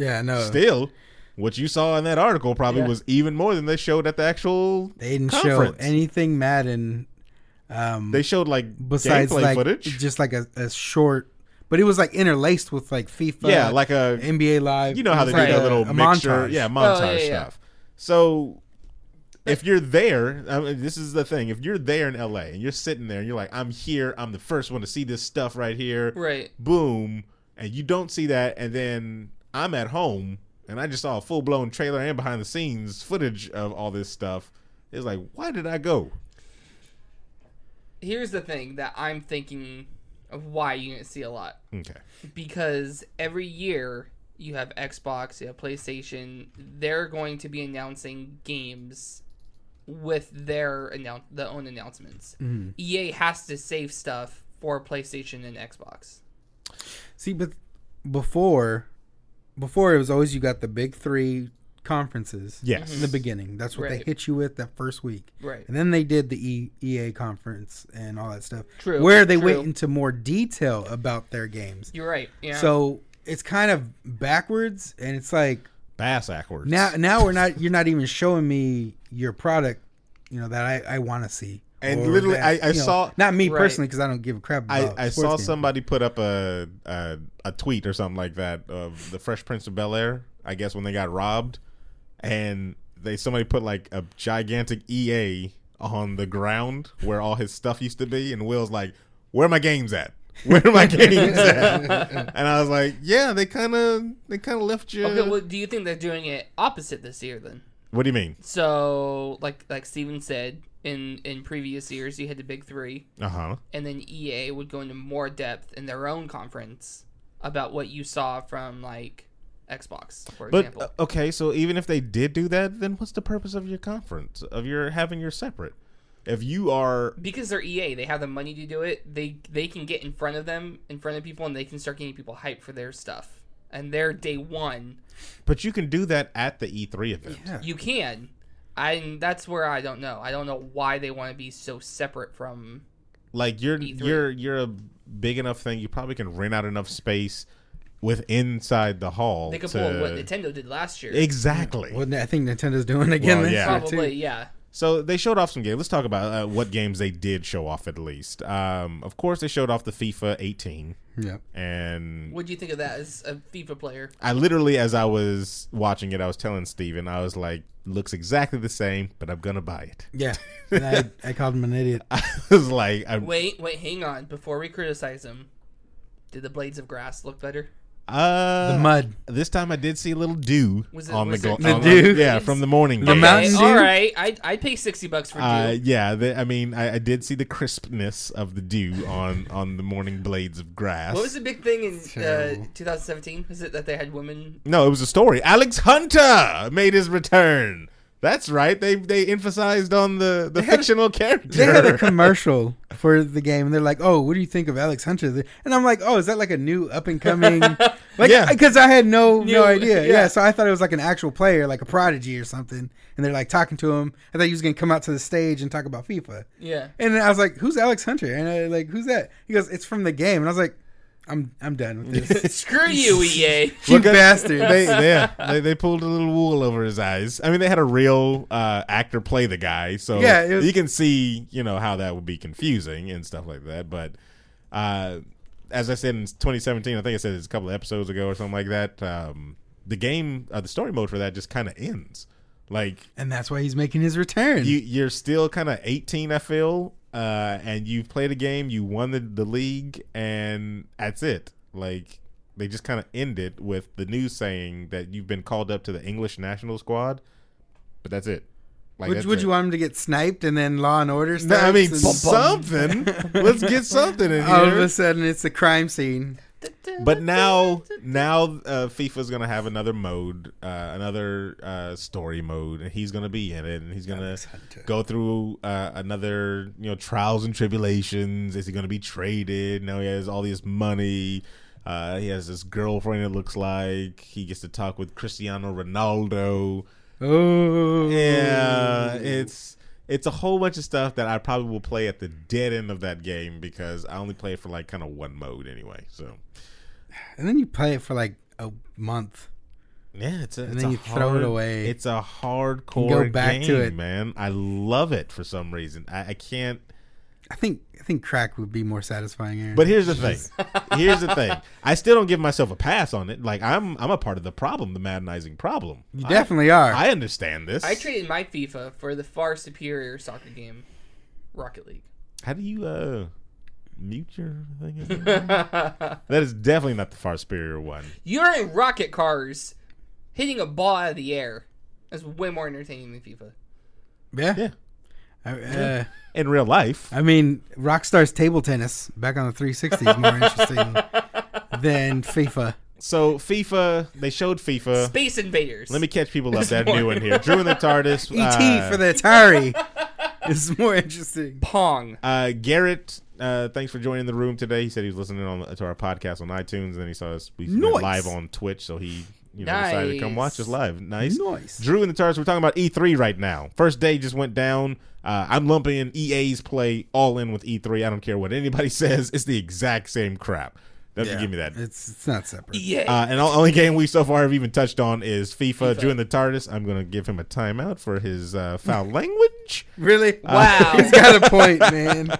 what you saw in that article probably Yeah. was even more than they showed at the actual They didn't conference. show anything Madden. They showed like Besides, gameplay like footage. just like a short, but it was like interlaced with like FIFA. Yeah, like a NBA Live. you know how It they was do like a little mixture, montage. montage yeah. stuff. So if you're there, this is the thing. If you're there in LA and you're sitting there and you're like, I'm here, I'm the first one to see this stuff right here. Right. Boom, and you don't see that, and then I'm at home and I just saw a full blown trailer and behind the scenes footage of all this stuff. It's like, why did I go? Here's the thing that I'm thinking of why you didn't see a lot. Okay. Because every year you have Xbox, you have PlayStation. They're going to be announcing games with their own announcements. Mm-hmm. EA has to save stuff for PlayStation and Xbox. See, but before it was always you got the big three conferences. Yes. In the beginning, that's what Right. they hit you with that first week. Right. And then they did the EA conference and all that stuff. True, Where they true. went into more detail about their games. You're right. Yeah. So it's kind of backwards, and it's like Bass backwards. now you're not even showing me your product, that I want to see. And Or literally, that, I saw not me Right. personally because I don't give a crap about I sports saw games. somebody put up a tweet or something like that of the Fresh Prince of Bel-Air, I guess when they got robbed, and somebody put like a gigantic EA on the ground where all his stuff used to be, and Will's like, "Where are my games at? Where are my games at?" And I was like, "Yeah, they kind of left you." okay, well, do you think they're doing it opposite this year then? What do you mean? So, like Steven said, in previous years, you had the big three, Uh-huh. and then EA would go into more depth in their own conference about what you saw from, like, Xbox, for example. But, okay, so even if they did do that, then what's the purpose of your conference, of your having your separate? If you are... Because they're EA, they have the money to do it, they can get in front of people, and they can start getting people hyped for their stuff. And they're day one. But you can do that at the E3 event. Yeah. You can. That's where I don't know. I don't know why they want to be so separate from... Like, you're E3. you're a big enough thing, you probably can rent out enough space inside the hall. They could pull what Nintendo did last year. Exactly. Well, I think Nintendo's doing again Well, this yeah. year, Probably, too. yeah. So they showed off some games. Let's talk about what games they did show off at least. Of course, they showed off the FIFA 18. Yeah. And What do you think of that as a FIFA player? I literally, as I was watching it, I was telling Steven, I was like, looks exactly the same, but I'm going to buy it. Yeah. And I called him an idiot. I was like... Wait, hang on. Before we criticize him, did the blades of grass look better? The mud. This time I did see a little dew Was it- on was the it The dew? Yeah, from the morning. The dew. Mountain Dew? All right, I'd pay $60 for dew. Yeah, I did see the crispness of the dew on the morning blades of grass. What was the big thing in Terrible. 2017? Was it that they had women? No, it was a story. Alex Hunter made his return. That's right. They emphasized on the fictional character. They had a commercial for the game, and they're like, "Oh, what do you think of Alex Hunter?" And I'm like, "Oh, is that like a new up and coming?" Like, Yeah. because I had no idea. yeah. Yeah, so I thought it was like an actual player, like a prodigy or something. And they're like talking to him. I thought he was gonna come out to the stage and talk about FIFA. Yeah. And then I was like, "Who's Alex Hunter?" And I like, "Who's that?" He goes, "It's from the game." And I was like, "I'm done with this." Screw you, EA. You Look at- bastards. They pulled a little wool over his eyes. I mean, they had a real actor play the guy, so Yeah, it was- you can see, how that would be confusing and stuff like that. But as I said in 2017, I think I said this a couple of episodes ago or something like that. The game, the story mode for that just kind of ends. Like, And that's why he's making his return. you're still kind of 18, I feel, and you've played a game, you won the league, and that's it. Like, they just kind of end it with the news saying that you've been called up to the English national squad, but that's it. Like, Would you want him to get sniped and then Law and Order No, starts? I mean, and something. Let's get something in all of here. a sudden it's a crime scene. But now FIFA's gonna have another mode, another story mode, and he's gonna be in it, and he's gonna Alex Hunter. go through another trials and tribulations. Is he gonna be traded? Now he has all this money. He has this girlfriend. It looks like he gets to talk with Cristiano Ronaldo. Oh. Yeah, it's a whole bunch of stuff that I probably will play at the dead end of that game because I only play it for like kind of one mode anyway. So. And then you play it for like a month. Yeah, it's then you throw it away. It's a hardcore go back game, to it. man. I love it for some reason. I can't. I think crack would be more satisfying, Aaron. But here's the thing. I still don't give myself a pass on it. Like I'm a part of the problem, the Maddenizing problem. you definitely are. I understand this. I traded my FIFA for the far superior soccer game, Rocket League. How do you mute your thing again? That is definitely not the far superior one. You're in rocket cars, hitting a ball out of the air. That's way more entertaining than FIFA. yeah. Yeah. In real life. I mean, Rockstar's table tennis back on the 360 is more interesting than FIFA. So FIFA, they showed FIFA. Space Invaders. Let me catch people up that are new in here. Drew in the TARDIS. E.T. for the Atari is more interesting. Pong. Garrett, thanks for joining the room today. He said he was listening to our podcast on iTunes, and then he saw us we went Nice. live on Twitch, so he decided to come watch us live. Nice. Drew in the TARDIS, we're talking about E3 right now. First day just went down. I'm lumping in EA's play all in with E3. I don't care what anybody says. It's the exact same crap. Don't you give me that. It's not separate. EA. And the only game we so far have even touched on is FIFA. Drew in the TARDIS. I'm going to give him a timeout for his foul language. Really? Wow. He's got a point, man.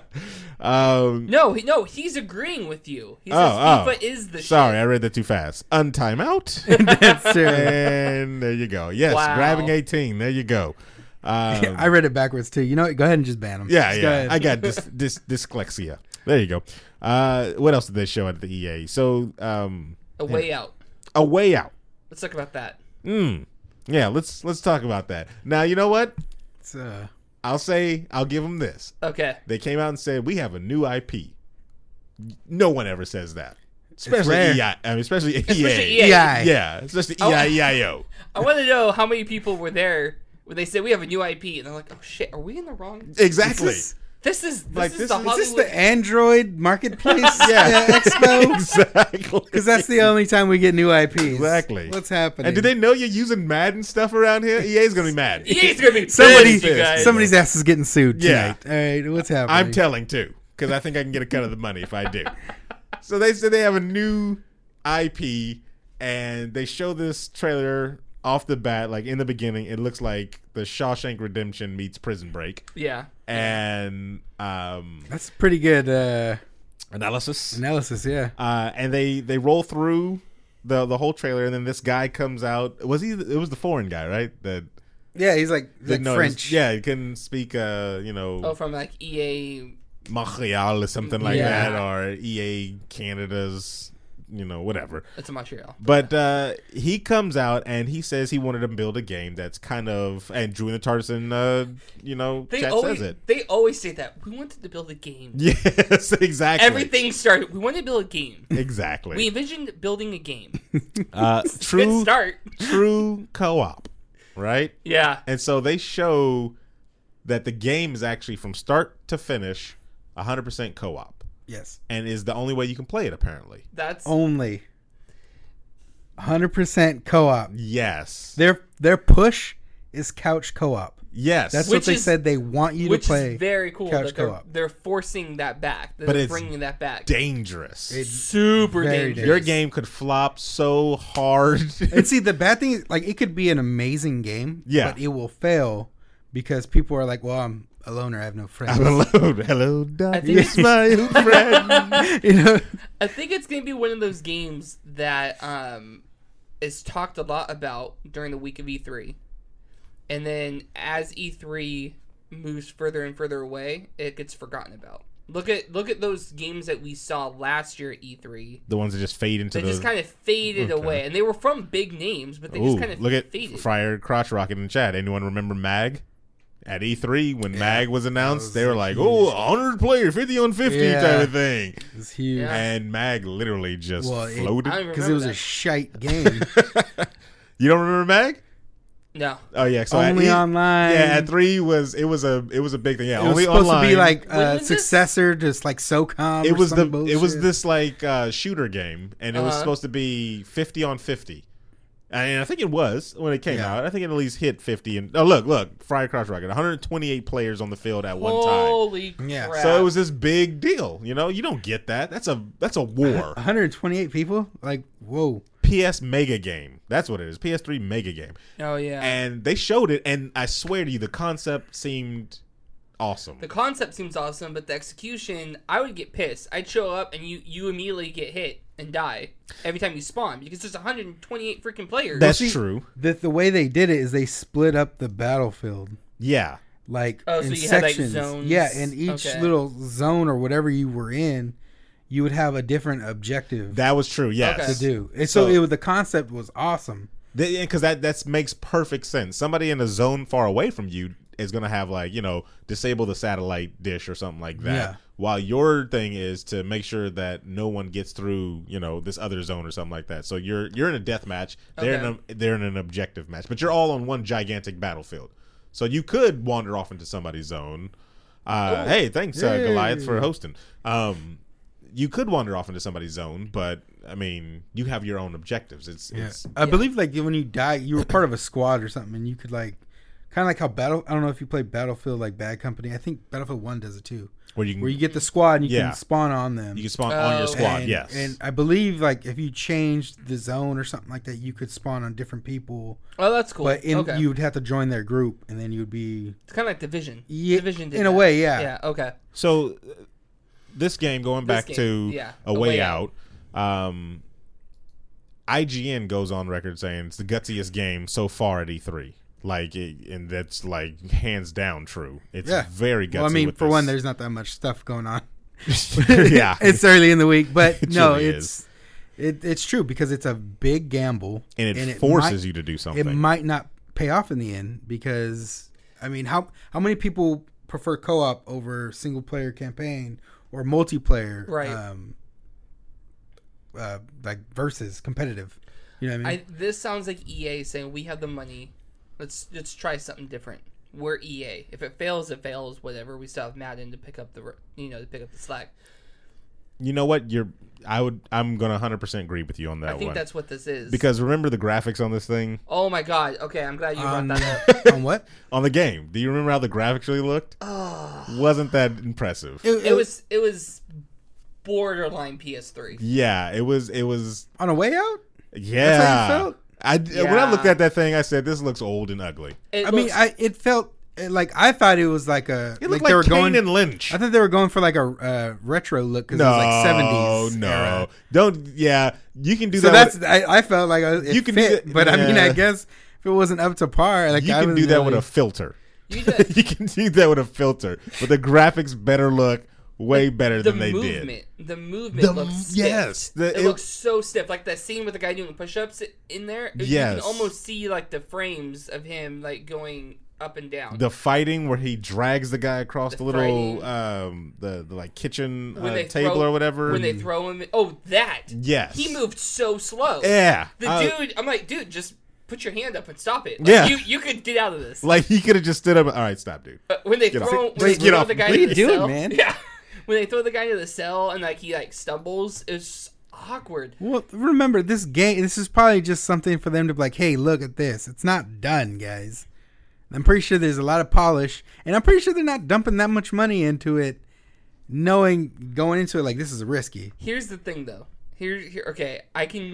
No, he's agreeing with you. He says FIFA is the Sorry, shit. I read that too fast. Untimeout. That's true. And there you go. Yes, Wow. grabbing 18. There you go. I read it backwards too. You know what? Go ahead and just ban him. Yeah, Just go yeah. ahead. I got dyslexia. There you go. What else did they show at the EA? So, A Way Out. A Way Out. Let's talk about that. Yeah, let's talk about that. Now, you know what? It's, I'll give them this. Okay. They came out and said, we have a new IP. No one ever says that. Especially rare. especially EA. Especially EA. Yeah, especially EIEIO. I want to know how many people were there when they said we have a new IP, and they're like, "Oh shit, are we in the wrong?" Exactly. This is Like, the this is- Hollywood. Is this the Android Marketplace Yeah. Expo? Exactly. Because that's the only time we get new IPs. Exactly. What's happening? And do they know you're using Madden stuff around here? EA's gonna be mad. EA's gonna be Somebody's, pissed, you guys. somebody's ass is getting sued Yeah. tonight. All right, what's happening? I'm telling too, because I think I can get a cut of the money if I do. So they said they have a new IP, and they show this trailer off the bat, like in the beginning. It looks like the Shawshank Redemption meets Prison Break, Yeah. and That's pretty good analysis. analysis, yeah. And they roll through the whole trailer, and then this guy comes out. It was the foreign guy, right? That Yeah, he's like didn't know French. he couldn't speak Oh, from like EA. Montreal or something like Yeah. that, or EA Canada's, whatever. It's in Montreal. But he comes out and he says he wanted to build a game that's kind of, and Drew and the Tarson, chat says it. They always say that we wanted to build a game. Yes, exactly. Everything started. We wanted to build a game. Exactly. We envisioned building a game. True Good start. true co-op, right? Yeah. And so they show that the game is actually from start to finish 100% co-op, Yes. and is the only way you can play it apparently. That's Only 100% co-op. Yes. Their push is couch co-op. Yes. That's Which what they is- said they want you to which play. is very cool. couch That they're, co-op. they're forcing that back. But They're it's bringing that back. dangerous. It's Super very dangerous. Your game could flop so hard. And see, the bad thing is, like, it could be an amazing game, Yeah. but it will fail because people are like, well, I'm a loner, I have no friends. I'm alone. Hello, think darkness, my old friend. You know? I think it's gonna be one of those games that is talked a lot about during the week of E3, and then as E3 moves further and further away, it gets forgotten about. Look at those games that we saw last year at E3. The ones that just fade into They the. just kind of faded Okay. away, and they were from big names, but they Ooh, just kind of look at faded. Friar Crotch Rocket in the chat. Anyone remember MAG? At E3, when MAG was announced, was they were like, "Oh, 100 player, 50 on 50 Yeah. type of thing," It's huge. Yeah. and MAG literally just Well, it- floated. I don't Because it was remember a shite game. You don't remember MAG? No. Oh yeah, so Only at online. Yeah, at 3 it was a big thing. Yeah, It was only supposed online. to be like When a was this? successor to like SOCOM. it or was some it was bullshit. this like shooter game, and it was Uh-huh. supposed to be 50 on 50. And I think it was when it came Yeah. out. I think it at least hit 50. And look, Friar Cross Rocket, 128 players on the field at one time. Holy Yeah. crap. So it was this big deal. You don't get that. That's a war. 128 people? Like, whoa. PS mega game. That's what it is. PS3 mega game. Oh yeah. And they showed it, and I swear to you, the concept seemed awesome. The concept seems awesome, but the execution, I would get pissed. I'd show up and you immediately get hit and die every time you spawn because there's 128 freaking players. That's see, true. The way they did it is they split up the battlefield. Yeah. Like, Oh, so in you had, like, sections. zones? Yeah, and each Okay. little zone or whatever you were in, you would have a different objective That was true. Yes. Okay. to do. And so So- the concept was awesome. Because that makes perfect sense. Somebody in a zone far away from you is going to have disable the satellite dish or something like that. Yeah. While your thing is to make sure that no one gets through, this other zone or something like that. So you're in a death match. They're in an objective match, but you're all on one gigantic battlefield. So you could wander off into somebody's zone. Hey, thanks Goliath for hosting. You could wander off into somebody's zone, but I mean, you have your own objectives. It's I believe like when you die, you were part of a squad or something, and you could like kind of like how I don't know if you play Battlefield like Bad Company. I think Battlefield 1 does it too, where you can get the squad and you Yeah. can spawn on them. you can spawn on your squad. and, Yes, and I believe like if you changed the zone or something like that, you could spawn on different people. Oh, that's cool. But okay. you would have to join their group, and then you would be It's kind of like Division. Yeah, Division did in a that. way, yeah. Yeah, okay. So this game, going back to A Way Out, IGN goes on record saying it's the gutsiest game so far at E3. And that's like hands down true. It's very gutsy. Well, I mean, with for this. one, there's not that much stuff going on. Yeah, It's early in the week, but It no, really it's It's true because it's a big gamble, and it forces you to do something. It might not pay off in the end because I mean, how many people prefer co-op over single player campaign or multiplayer? Right. Like versus competitive. You know what I mean? This sounds like EA saying we have the money. Let's try something different. We're EA. If it fails, it fails. Whatever. We still have Madden to pick up the slack. You know what? I'm gonna 100% agree with you on that one. I think that's what this is. Because remember the graphics on this thing? Oh my god. Okay, I'm glad you brought that up. On what? On the game. Do you remember how the graphics really looked? Wasn't that impressive? It was borderline PS3. Yeah, it was on a way out. Yeah. That's how you felt? When I looked at that thing, I said, "This looks old and ugly." It felt like I thought it was like a. It looked like they were Kane going and Lynch. I thought they were going for like a retro look because it was like 70s. No, era. don't. Yeah, you can do So that. I felt like it You can fit, do that- but I mean, yeah. I guess if it wasn't up to par, like you I can was do that really- with a filter. You just- You can do that with a filter, but the graphics better look way better than they did. The movement looks stiff. Yes, It looks so stiff. Like that scene with the guy doing push-ups in there. Yes. You can almost see like the frames of him like going up and down. The fighting where he drags the guy across the little fighting. the like kitchen When they table throw- or whatever. When they throw him, that. Yes. He moved so slow. Yeah. The dude, I'm like, dude, just put your hand up and stop it. Like, Yeah. You could get out of this. Like he could have just stood up. All right, stop, dude. When they Get throw, off. when they Get throw off. the guy What are into you the doing, cell, man? Yeah. When they throw the guy into the cell and like he like stumbles, it's awkward. Well, remember this game. This is probably just something for them to be like, "Hey, look at this. It's not done, guys." I'm pretty sure there's a lot of polish, and I'm pretty sure they're not dumping that much money into it, going into it like this is risky. Here's the thing, though. Okay,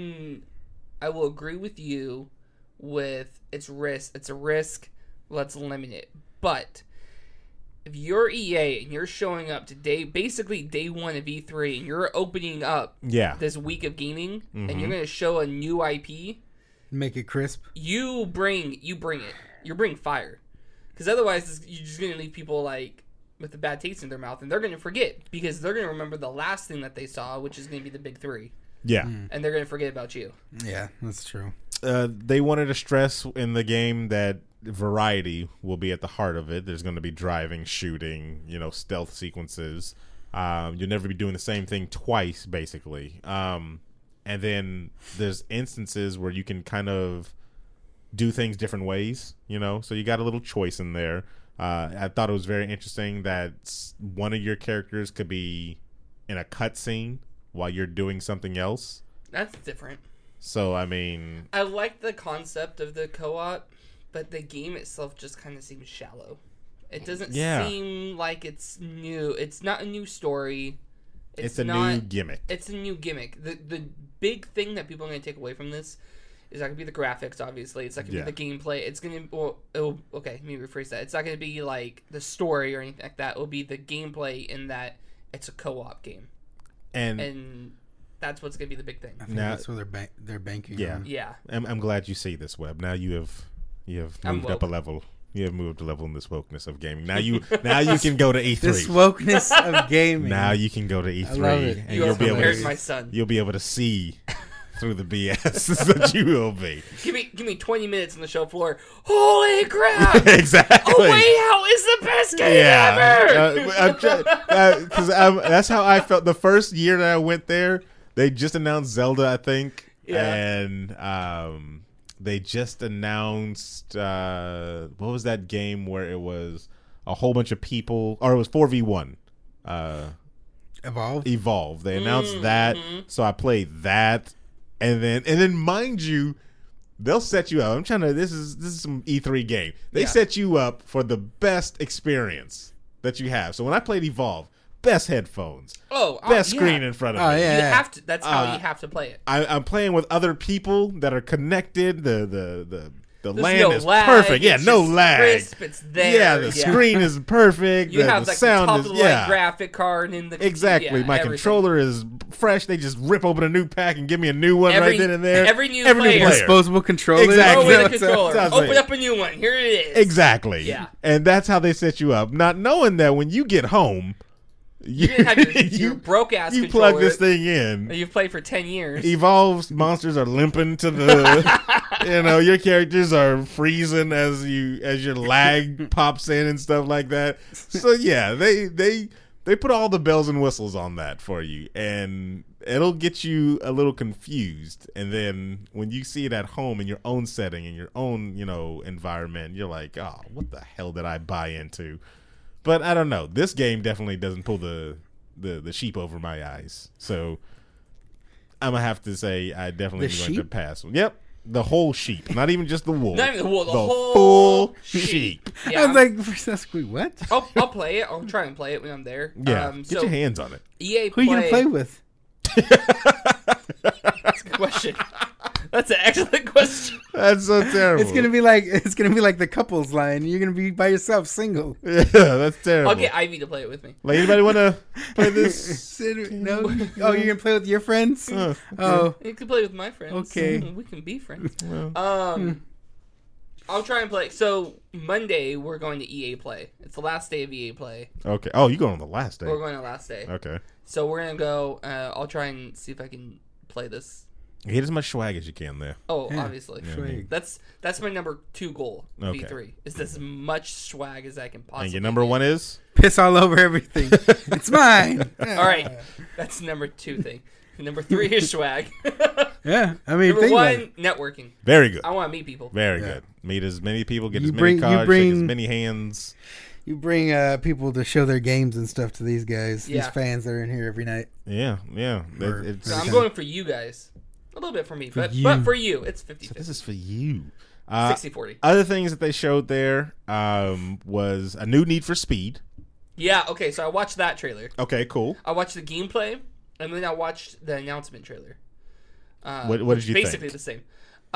I will agree with you with it's risk. It's a risk. Let's limit it. But if you're EA and you're showing up to basically day one of E3, and you're opening up this week of gaming, and you're going to show a new IP, Make it crisp. you bring it. You bring fire, because otherwise you're just going to leave people like with a bad taste in their mouth, and they're going to forget because they're going to remember the last thing that they saw, which is going to be the big three. Yeah. And they're going to forget about you. Yeah, that's true. They wanted to stress in the game that variety will be at the heart of it. There's going to be driving, shooting, stealth sequences. You'll never be doing the same thing twice, basically. And then there's instances where you can kind of do things different ways, so you got a little choice in there. I thought it was very interesting that one of your characters could be in a cutscene while you're doing something else. That's different. So, I mean... I like the concept of the co-op, but the game itself just kind of seems shallow. It doesn't seem like it's new. It's not a new story. It's a new gimmick. It's a new gimmick. The big thing that people are going to take away from this is not going to be the graphics, obviously. It's not going to be the gameplay. It's going to... okay, let me rephrase that. It's not going to be like the story or anything like that. It will be the gameplay in that it's a co-op game. And that's what's going to be the big thing. I think that's what they're banking on. Yeah. I'm glad you see this, Webb. Now you have moved up a level. You have moved a level in this wokeness of gaming. Now you can go to E3. This wokeness of gaming. Now you can go to E3, I love it. and you'll be able to my son. You'll be able to see through the BS that you will be. Give me 20 minutes on the show floor. Holy crap! Exactly. A Way Out is the best game ever. Because that's how I felt the first year that I went there. They just announced Zelda, I think, and they just announced what was that game where it was a whole bunch of people, or it was 4v1. Evolve. They announced that, so I played that, and then mind you, they'll set you up. I'm trying to. This is some E3 game. They set you up for the best experience that you have. So when I played Evolve, best headphones, best screen in front of me. You have to. That's how you have to play it. I'm playing with other people that are connected. The There's land no is lag. perfect. Yeah, It's no just lag. crisp. It's there. Yeah, the screen is perfect. You have the like sound the top is of the line graphic card in the exactly. My everything. controller is fresh. They just rip open a new pack and give me a new one right then and there. Every new player. Disposable controller. Exactly. Throw away the controller. Sounds Open like- up a new one. Here it is. Exactly. Yeah. And that's how they set you up, not knowing that when you get home, You didn't have your broke ass. You controller plug this thing in. that you've played for 10 years. Evolved monsters are limping to the, your characters are freezing as your lag pops in and stuff like that. So yeah, they put all the bells and whistles on that for you, and it'll get you a little confused. And then when you see it at home in your own setting, in your own, environment, you're like, oh, what the hell did I buy into? But I don't know. This game definitely doesn't pull the sheep over my eyes. So I'm going to have to say I definitely going to pass. Yep. The whole sheep. Not even just the wool. Not even the wool. The whole full sheep. Yeah, I was like, Sasquatch, what? I'll play it. I'll try and play it when I'm there. Yeah. Get your hands on it. EA Who are you going to play with? That's a good question. That's an excellent question. That's so terrible. It's gonna be like the couples line. You're gonna be by yourself, single. Yeah, that's terrible. I'll get Ivy to play it with me. Like, anybody want to play this? No. Oh, you're gonna play with your friends? Okay. Oh, You can play with my friends. Okay. We can be friends. Well, I'll try and play. So Monday we're going to EA Play. It's the last day of EA Play. okay. Oh, you going on the last day? We're going to last day. Okay. So we're gonna go. I'll try and see if I can play this. Get as much swag as you can there. Oh, Yeah. obviously. Swag. That's my number 2 goal. Okay. V3 is as much swag as I can possibly. And your number get. 1 is? piss all over everything. It's mine. All right, that's number 2 thing. Number 3 is swag. Yeah, I mean, Number think 1, about it. networking. Very good. I want to meet people. Very Yeah. good. Meet as many people, get You as many bring- you cards, shake bring- as many hands. You bring people to show their games and stuff to these guys, Yeah. these fans that are in here every night. Yeah. Or- It's, So I'm Okay. going for you guys. A little bit for me, but you. for you, it's 50-50. this is for you. 60-40. Other things that they showed there was a new Need for Speed. Yeah, okay, so I watched that trailer. Okay, cool. I watched the gameplay, and then I watched the announcement trailer. What did you basically think? the same.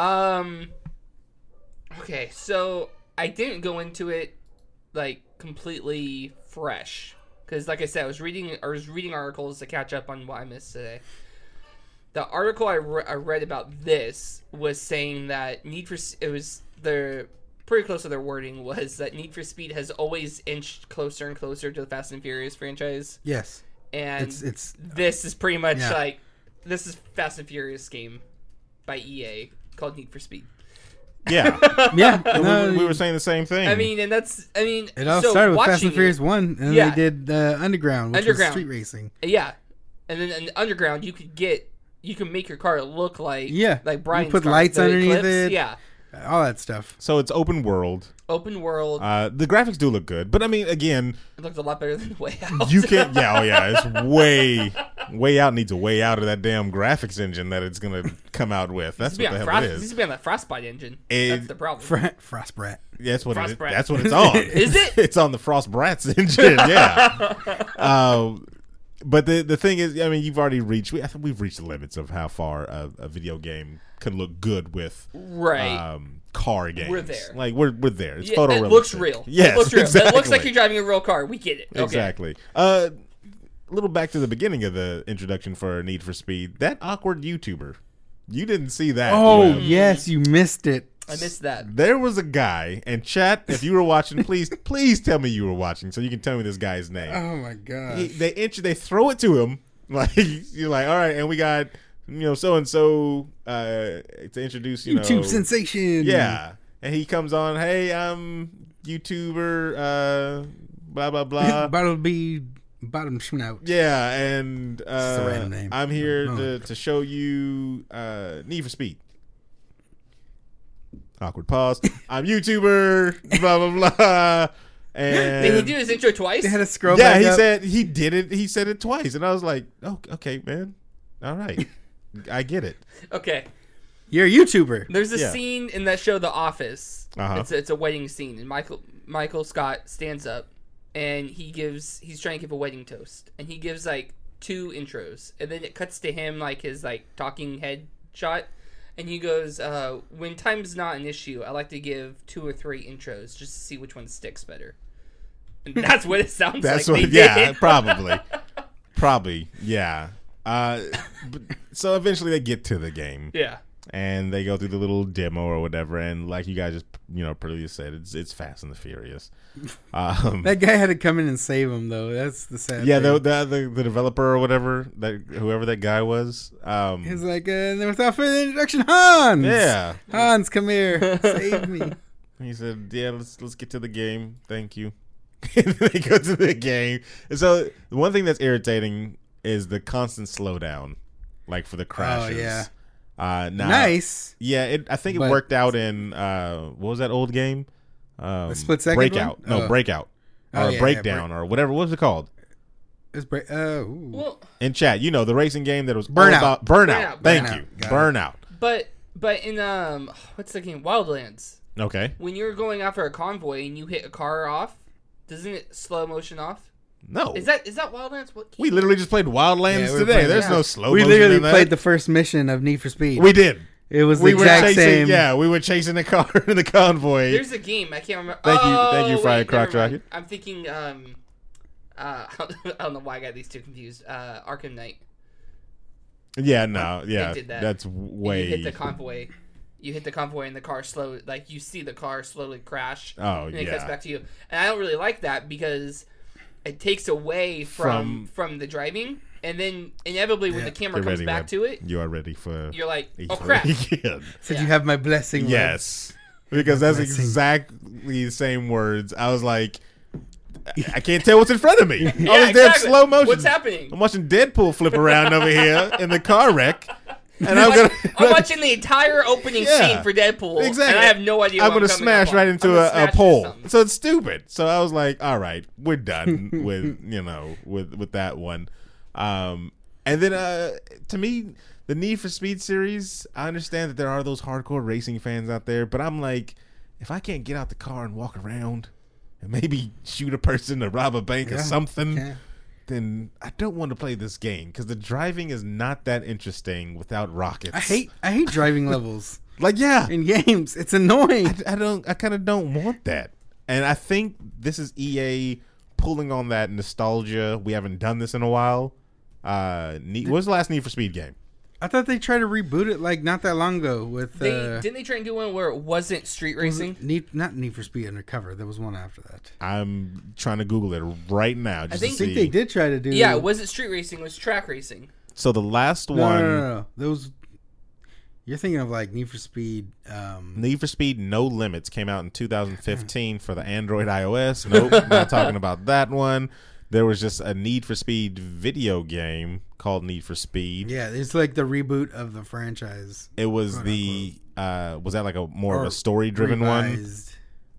Okay, so I didn't go into it like completely fresh because, like I said, I was reading articles to catch up on what I missed today. The article I read about this was saying that pretty close to their wording was that Need for Speed has always inched closer and closer to the Fast and Furious franchise, Yes, and it's this is pretty much Yeah. like this is Fast and Furious game by EA called Need for Speed. Yeah. yeah. And no, we were saying the same thing. it all so started with Fast watching and Furious it- 1, and Yeah. they did Underground, which was street racing. Yeah, and then in Underground you can make your car look like Yeah. like Brian's You put car, lights the underneath Eclipse. it. Yeah, All that stuff. so it's open world. open world. The graphics do look good, but I mean, again, It looks a lot better than the Way Out. you can't. Yeah, oh yeah, it's way out. Needs a way out of that damn graphics engine that it's gonna come out with. That's what the hell it This is. to be on the Frostbite engine. It- That's the problem. Frostbrat. Yeah, that's what Frost it, Brat. that's what it's on. Is it? It's on the Frost Brats engine. Yeah. But the thing is, I mean, you've already reached. I think we've reached the limits of how far a video game can look good with Right. car games. We're there. Like we're there. It's Yeah, photorealistic. it looks real. Yes, it looks real. exactly. It looks like you're driving a real car. We get it. Okay. Exactly. A little back to the beginning of the introduction for Need for Speed. That awkward YouTuber. You didn't see that. Oh, Web. yes, you missed it. I missed that. There was a guy, and chat, if you were watching, please tell me you were watching so you can tell me this guy's name. Oh, my God. They throw it to him. Like, you're like, all right, and we got, so and so to introduce, YouTube sensation. Yeah. And he comes on, hey, I'm YouTuber, blah, blah, blah. Bottom snout. Yeah, and a random name. I'm here Oh. to show you Need for Speed. Awkward pause. I'm YouTuber, blah, blah, blah. And Did he do his intro twice? They had a scroll yeah, back he up. said he did it. He said it twice, and I was like, "Oh, okay, man. All right, I get it." Okay. You're a YouTuber. There's a Yeah. scene in that show, The Office. Uh-huh. It's a wedding scene, and Michael Scott stands up, and he's trying to give a wedding toast, and he gives like 2 intros, and then it cuts to him like his like talking head shot, and he goes, "When time's not an issue, I like to give 2 or 3 intros just to see which one sticks better." And that's what it sounds That's like. what. they Yeah, did. probably. Yeah. But, so eventually they get to the game. Yeah. and they go through the little demo or whatever, and like you guys just pretty said, it's Fast and the Furious. That guy had to come in and save him, though. That's the sad Yeah, thing. the developer or whatever, whoever that guy was. He's like, without further introduction, Hans. Yeah, Hans, come here, save me. he said, "Yeah, let's get to the game. Thank you." And then they go to the game, and so the one thing that's irritating is the constant slowdown, like for the crashes. Oh yeah, now, nice. Yeah, I think it But- worked out in what was that old game? The split second Breakout. one? No, Oh. Breakout. Oh, Or yeah, Breakdown or whatever. What was it called? It's Well, In chat, the racing game that was all Burnout. about Burnout. Thank Burnout. you. Got it. Burnout. but in what's the game? Wildlands. Okay. When you're going after a convoy and you hit a car off, doesn't it slow motion off? No. Is that Wildlands? What? We literally just played Wildlands Yeah, we were today. playing There's that. no slow we motion literally in that. played the first mission of Need for Speed. We did. It was the We were exact chasing. same. Yeah, we were chasing the car in the convoy. There's a game I can't remember. Thank you, Friday wait, Crotch never mind. Rocket. I'm thinking. I don't know why I got these two confused. Arkham Knight. Yeah, no, yeah, did that. that's And way. You hit the convoy. You hit the convoy and the car you see the car slowly crash. Oh, and it yeah. cuts back to you. And I don't really like that because it takes away from the driving, and then inevitably when the camera Get comes ready, back man. to it, You are ready for. you're like, E3 oh crap. again. Said you have my blessing. Yes, because that's Blessing. exactly the same words. I was like, I can't tell what's in front of me. All Yeah, this damn exactly. slow motion. What's happening? I'm watching Deadpool flip around over here in the car wreck, and I'm gonna. I'm watching the entire opening Yeah, scene for Deadpool, exactly. and I have no idea. I'm what gonna coming smash up on. right I'm into gonna a smash into pole. something. So it's stupid. So I was like, all right, we're done with with that one. And then to me, the Need for Speed series, I understand that there are those hardcore racing fans out there, but I'm like, if I can't get out the car and walk around and maybe shoot a person or rob a bank or Yeah, something, yeah. then I don't want to play this game because the driving is not that interesting without rockets. I hate driving levels like, yeah, in games. It's annoying. I kind of don't want that. And I think this is EA pulling on that nostalgia. We haven't done this in a while. What was the last Need for Speed game? I thought they tried to reboot it like not that long ago with Didn't they try and do one where it wasn't street racing? not Need for Speed Undercover. There was one after that. I'm trying to Google it right now. Just think- to I see. think they did try to do. Yeah, it wasn't street racing. It was track racing. So the last No, one, no. Those. You're thinking of like Need for Speed. Need for Speed No Limits, came out in 2015 for the Android iOS. Nope, not talking about that one. There was just a Need for Speed video game called Need for Speed. Yeah, it's like the reboot of the franchise. It was Quote, was that like a more of Or a story-driven one? revised.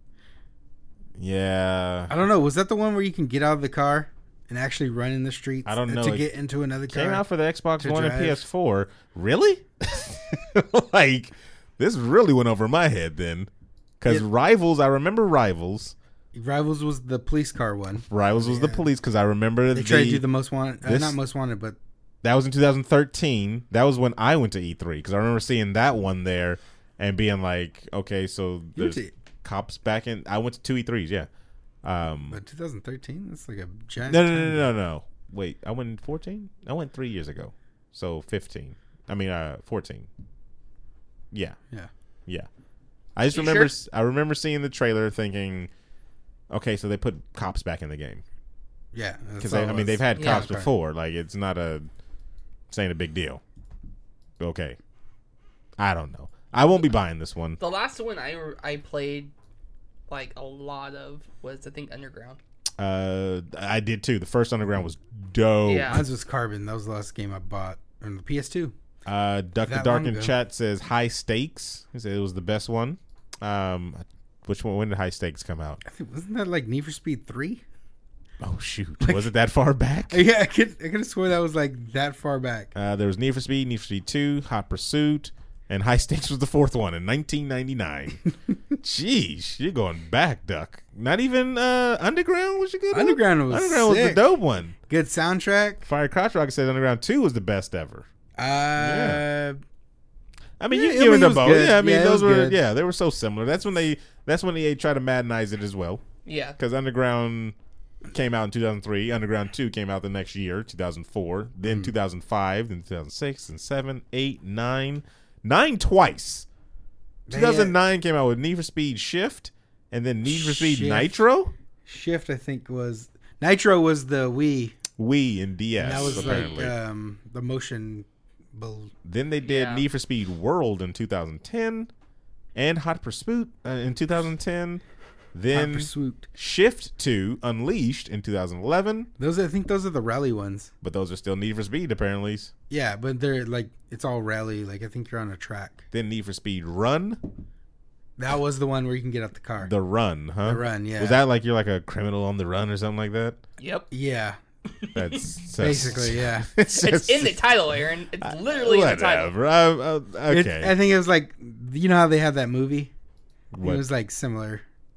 Yeah. I don't know. Was that the one where you can get out of the car and actually run in the streets? I don't know. To It get into another car. Came out for the Xbox to One and drive. PS4. Really? Like, this really went over my head then. Because It- Rivals, I remember Rivals. Rivals was the police car one. Rivals was the Yeah. police because I remember They tried to do the most wanted. this- Not most wanted, but that was in 2013. That was when I went to E3 because I remember seeing that one there and being like, okay, so You went there's to- cops back in. I went to 2 E3s, yeah. but 2013. That's like a giant. No. Wait, I went in 14? I went 3 years ago. So 15. 14. Yeah. Yeah. I just You remember sure? I remember seeing the trailer thinking, okay, so they put cops back in the game. Yeah. Because they've had Yeah. cops before. Like, it's not it's ain't a big deal. Okay. I don't know. I won't be buying this one. The last one I played like a lot of was I think Underground. I did too. The first Underground was dope. Yeah. Mine was Carbon. That was the last game I bought on the PS2. Duck the That Dark long in ago. chat says High Stakes. He said it was the best one. Which one? When did High Stakes come out? I think wasn't that like Need for Speed 3? Oh shoot, was it that far back? Yeah, I could have swore that was like that far back. There was Need for Speed 2, Hot Pursuit, and High Stakes was the fourth one in 1999. Jeez, you're going back, Duck. Not even Underground was a good one? Underground was Underground was the sick. dope one. Good soundtrack. Fire Crotch Rocket said Underground 2 was the best ever. I mean, Yeah, you I can give mean, it it a was both. good. Yeah, I mean, Yeah, it those was were good. they were so similar. That's when EA tried to Madden-ize it as well. Yeah. Because Underground came out in 2003. Underground 2 came out the next year, 2004. Then 2005, then 2006, and 7, 8, 9. 9 twice. They 2009 came out with Need for Speed Shift, and then Need for Speed Shift. Nitro. Shift, I think, was Nitro was the Wii. Wii and DS. And that was apparently. like the motion. Then they did Yeah. Need for Speed World in 2010, and Hot Pursuit in 2010. Then Hot Pursuit. Shift 2 Unleashed in 2011, I think those are the rally ones. but those are still Need for Speed apparently. Yeah, but they're like it's all rally. Like I think you're on a track. Then Need for Speed Run, That was the one where you can get out the car. The Run, huh? The Run, yeah. Was that like you're like a criminal on the run or something like that? Yep. Yeah, That's basically, yeah. It's It's in the title, Aaron. It's literally in the title. Whatever. Okay. I think it was like you know how they have that movie. What? It was like similar.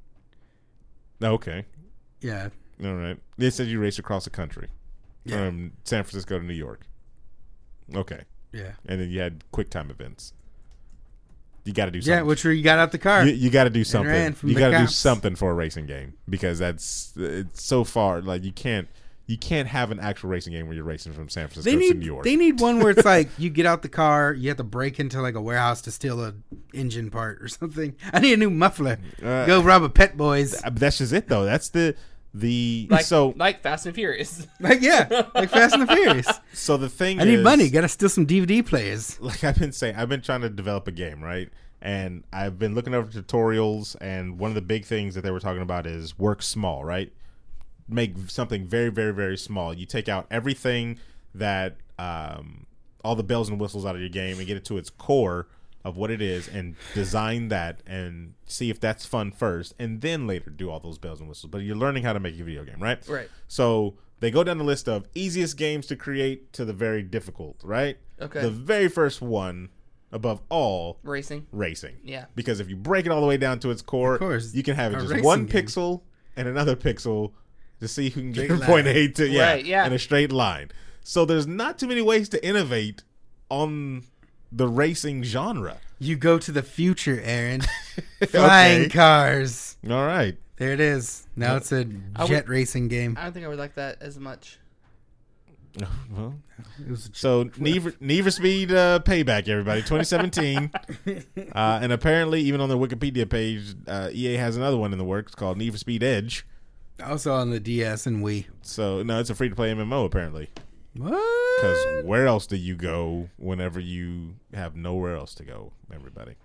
Okay. Yeah, All right. They said you raced across the country Yeah. from San Francisco to New York. Okay. yeah, And then you had quick time events. You got to do yeah. something. Which where you got out the car. You got to do ran something. from You the got to do cops. something for a racing game because it's so far like you can't have an actual racing game where you're racing from San Francisco to New York. They need one where it's like you get out the car, you have to break into like a warehouse to steal a engine part or something. I need a new muffler. Go rob a Pet Boys. But that's just it though. That's the Like Fast and Furious. Like like Fast and the Furious. so the thing I need is, money. Got to steal some DVD players. like I've been saying, I've been trying to develop a game, right? And I've been looking over tutorials, and one of the big things that they were talking about is work small, right? Make something very, very, very small. You take out everything that all the bells and whistles out of your game and get it to its core of what it is and design that and see if that's fun first and then later do all those bells and whistles. But you're learning how to make a video game, right? Right. So they go down the list of easiest games to create to the very difficult, right? Okay. The very first one above all, Racing. racing. Yeah. Because if you break it all the way down to its core, Of course, you can have a just racing one game. pixel and another pixel to see who can get Straight from point line. A to Right, yeah. in a straight line. So there's not too many ways to innovate on the racing genre. You go to the future, Aaron. Flying Okay. cars. All right. There it is. Now it's a jet racing game. I don't think I would like that as much. Well, It was a so Need for Speed Payback, everybody, 2017. And apparently, even on their Wikipedia page, EA has another one in the works called Need for Speed Edge. also on the DS and Wii. So, no, it's a free-to-play MMO, apparently. What? Because where else do you go whenever you have nowhere else to go, everybody?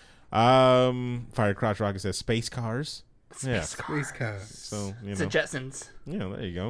Fire Crotch Rocket says Space Cars. Yeah. Space cars. So, you It's know. the Jetsons. Yeah, there you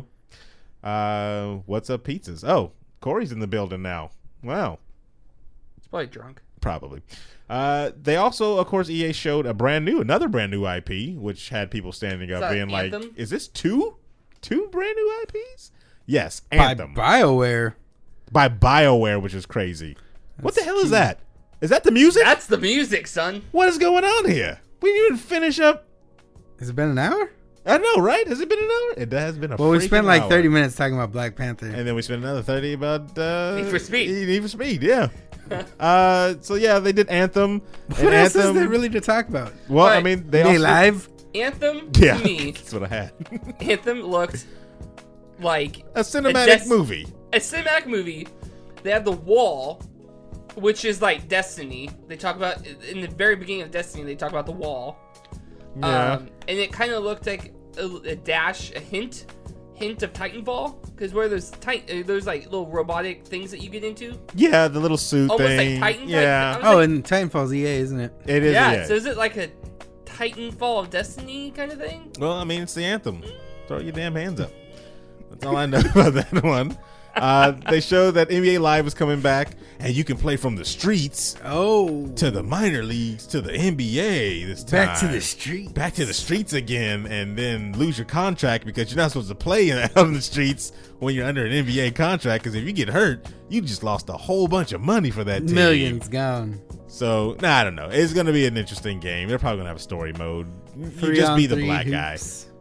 go. What's Up Pizzas? Oh, Corey's in the building now. Wow. It's probably drunk. Probably. They also, of course, EA showed another brand new IP, which had people standing up that being like, Anthem? is this two brand new IPs? Yes, By Anthem. BioWare. By BioWare, which is crazy. What the hell is that? Is that the music? That's the music, son. What is going on here? We didn't even finish up. Has it been an hour? I know, right? Has it been an hour? It has been a Well, we spent freaking like hour. 30 minutes talking about Black Panther. And then we spent another 30 about Need for Speed. Need for Speed, yeah. So yeah, they did Anthem. What and else Anthem, is there really to talk about? Well, I Right. mean, they They also live? Anthem, Yeah, to me, that's what I had. Anthem looked like A cinematic Des- movie. a cinematic movie. They have the wall, which is like Destiny. They talk about in the very beginning of Destiny. They talk about the wall, Yeah. and it kind of looked like a hint of Titanfall, because where there's like little robotic things that you get into. Yeah, the little suit Almost like thing. Titan type. Yeah, I was Oh, like, and Titanfall's EA, isn't it? it is. yeah. So is it like a Titanfall of Destiny kind of thing? Well, I mean, it's the Anthem. Throw your damn hands up. That's all I know about that one. They show that NBA Live is coming back, and you can play from the streets Oh. to the minor leagues to the NBA this time. Back to the street. Back to the streets again, and then lose your contract because you're not supposed to play out on the streets when you're under an NBA contract. Because if you get hurt, you just lost a whole bunch of money for that team. Millions gone. So, I don't know. It's going to be an interesting game. They're probably going to have a story mode. You just be the black guy.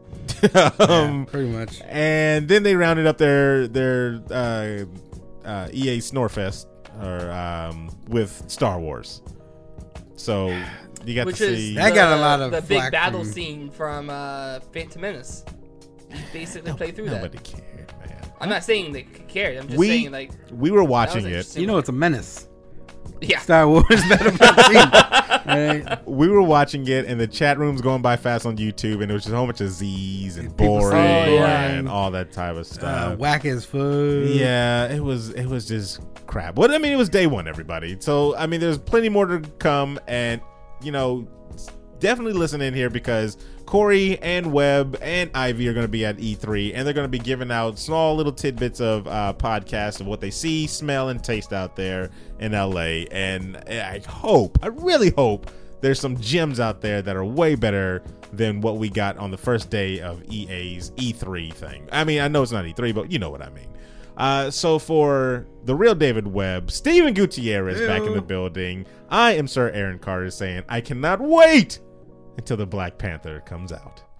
Yeah, pretty much. And then they rounded up their EA Snorefest with Star Wars. So you got Which to is see. That got a lot of the big flack battle from- scene from Phantom Menace. You basically play through Nobody that. cared, man. I'm not saying they cared. I'm just We saying like we were that was watching it. interesting. You know it's a menace. Yeah. Star Wars Battlefront 3. Right? We were watching it, and the chat room's going by fast on YouTube, and it was just a whole bunch of Z's and People boring saying, and all that type of stuff. Whack as food. Yeah, it was just crap. Well, I mean, it was day one, everybody. So, I mean, there's plenty more to come, and, you know, definitely listen in here because Corey and Webb and Ivy are going to be at E3, and they're going to be giving out small little tidbits of podcasts of what they see, smell, and taste out there in LA. And I really hope there's some gems out there that are way better than what we got on the first day of EA's E3 thing. I mean, I know it's not E3, but you know what I mean. So for the real David Webb, Steven Gutierrez back in the building. I am Sir Aaron Carter saying I cannot wait until the Black Panther comes out.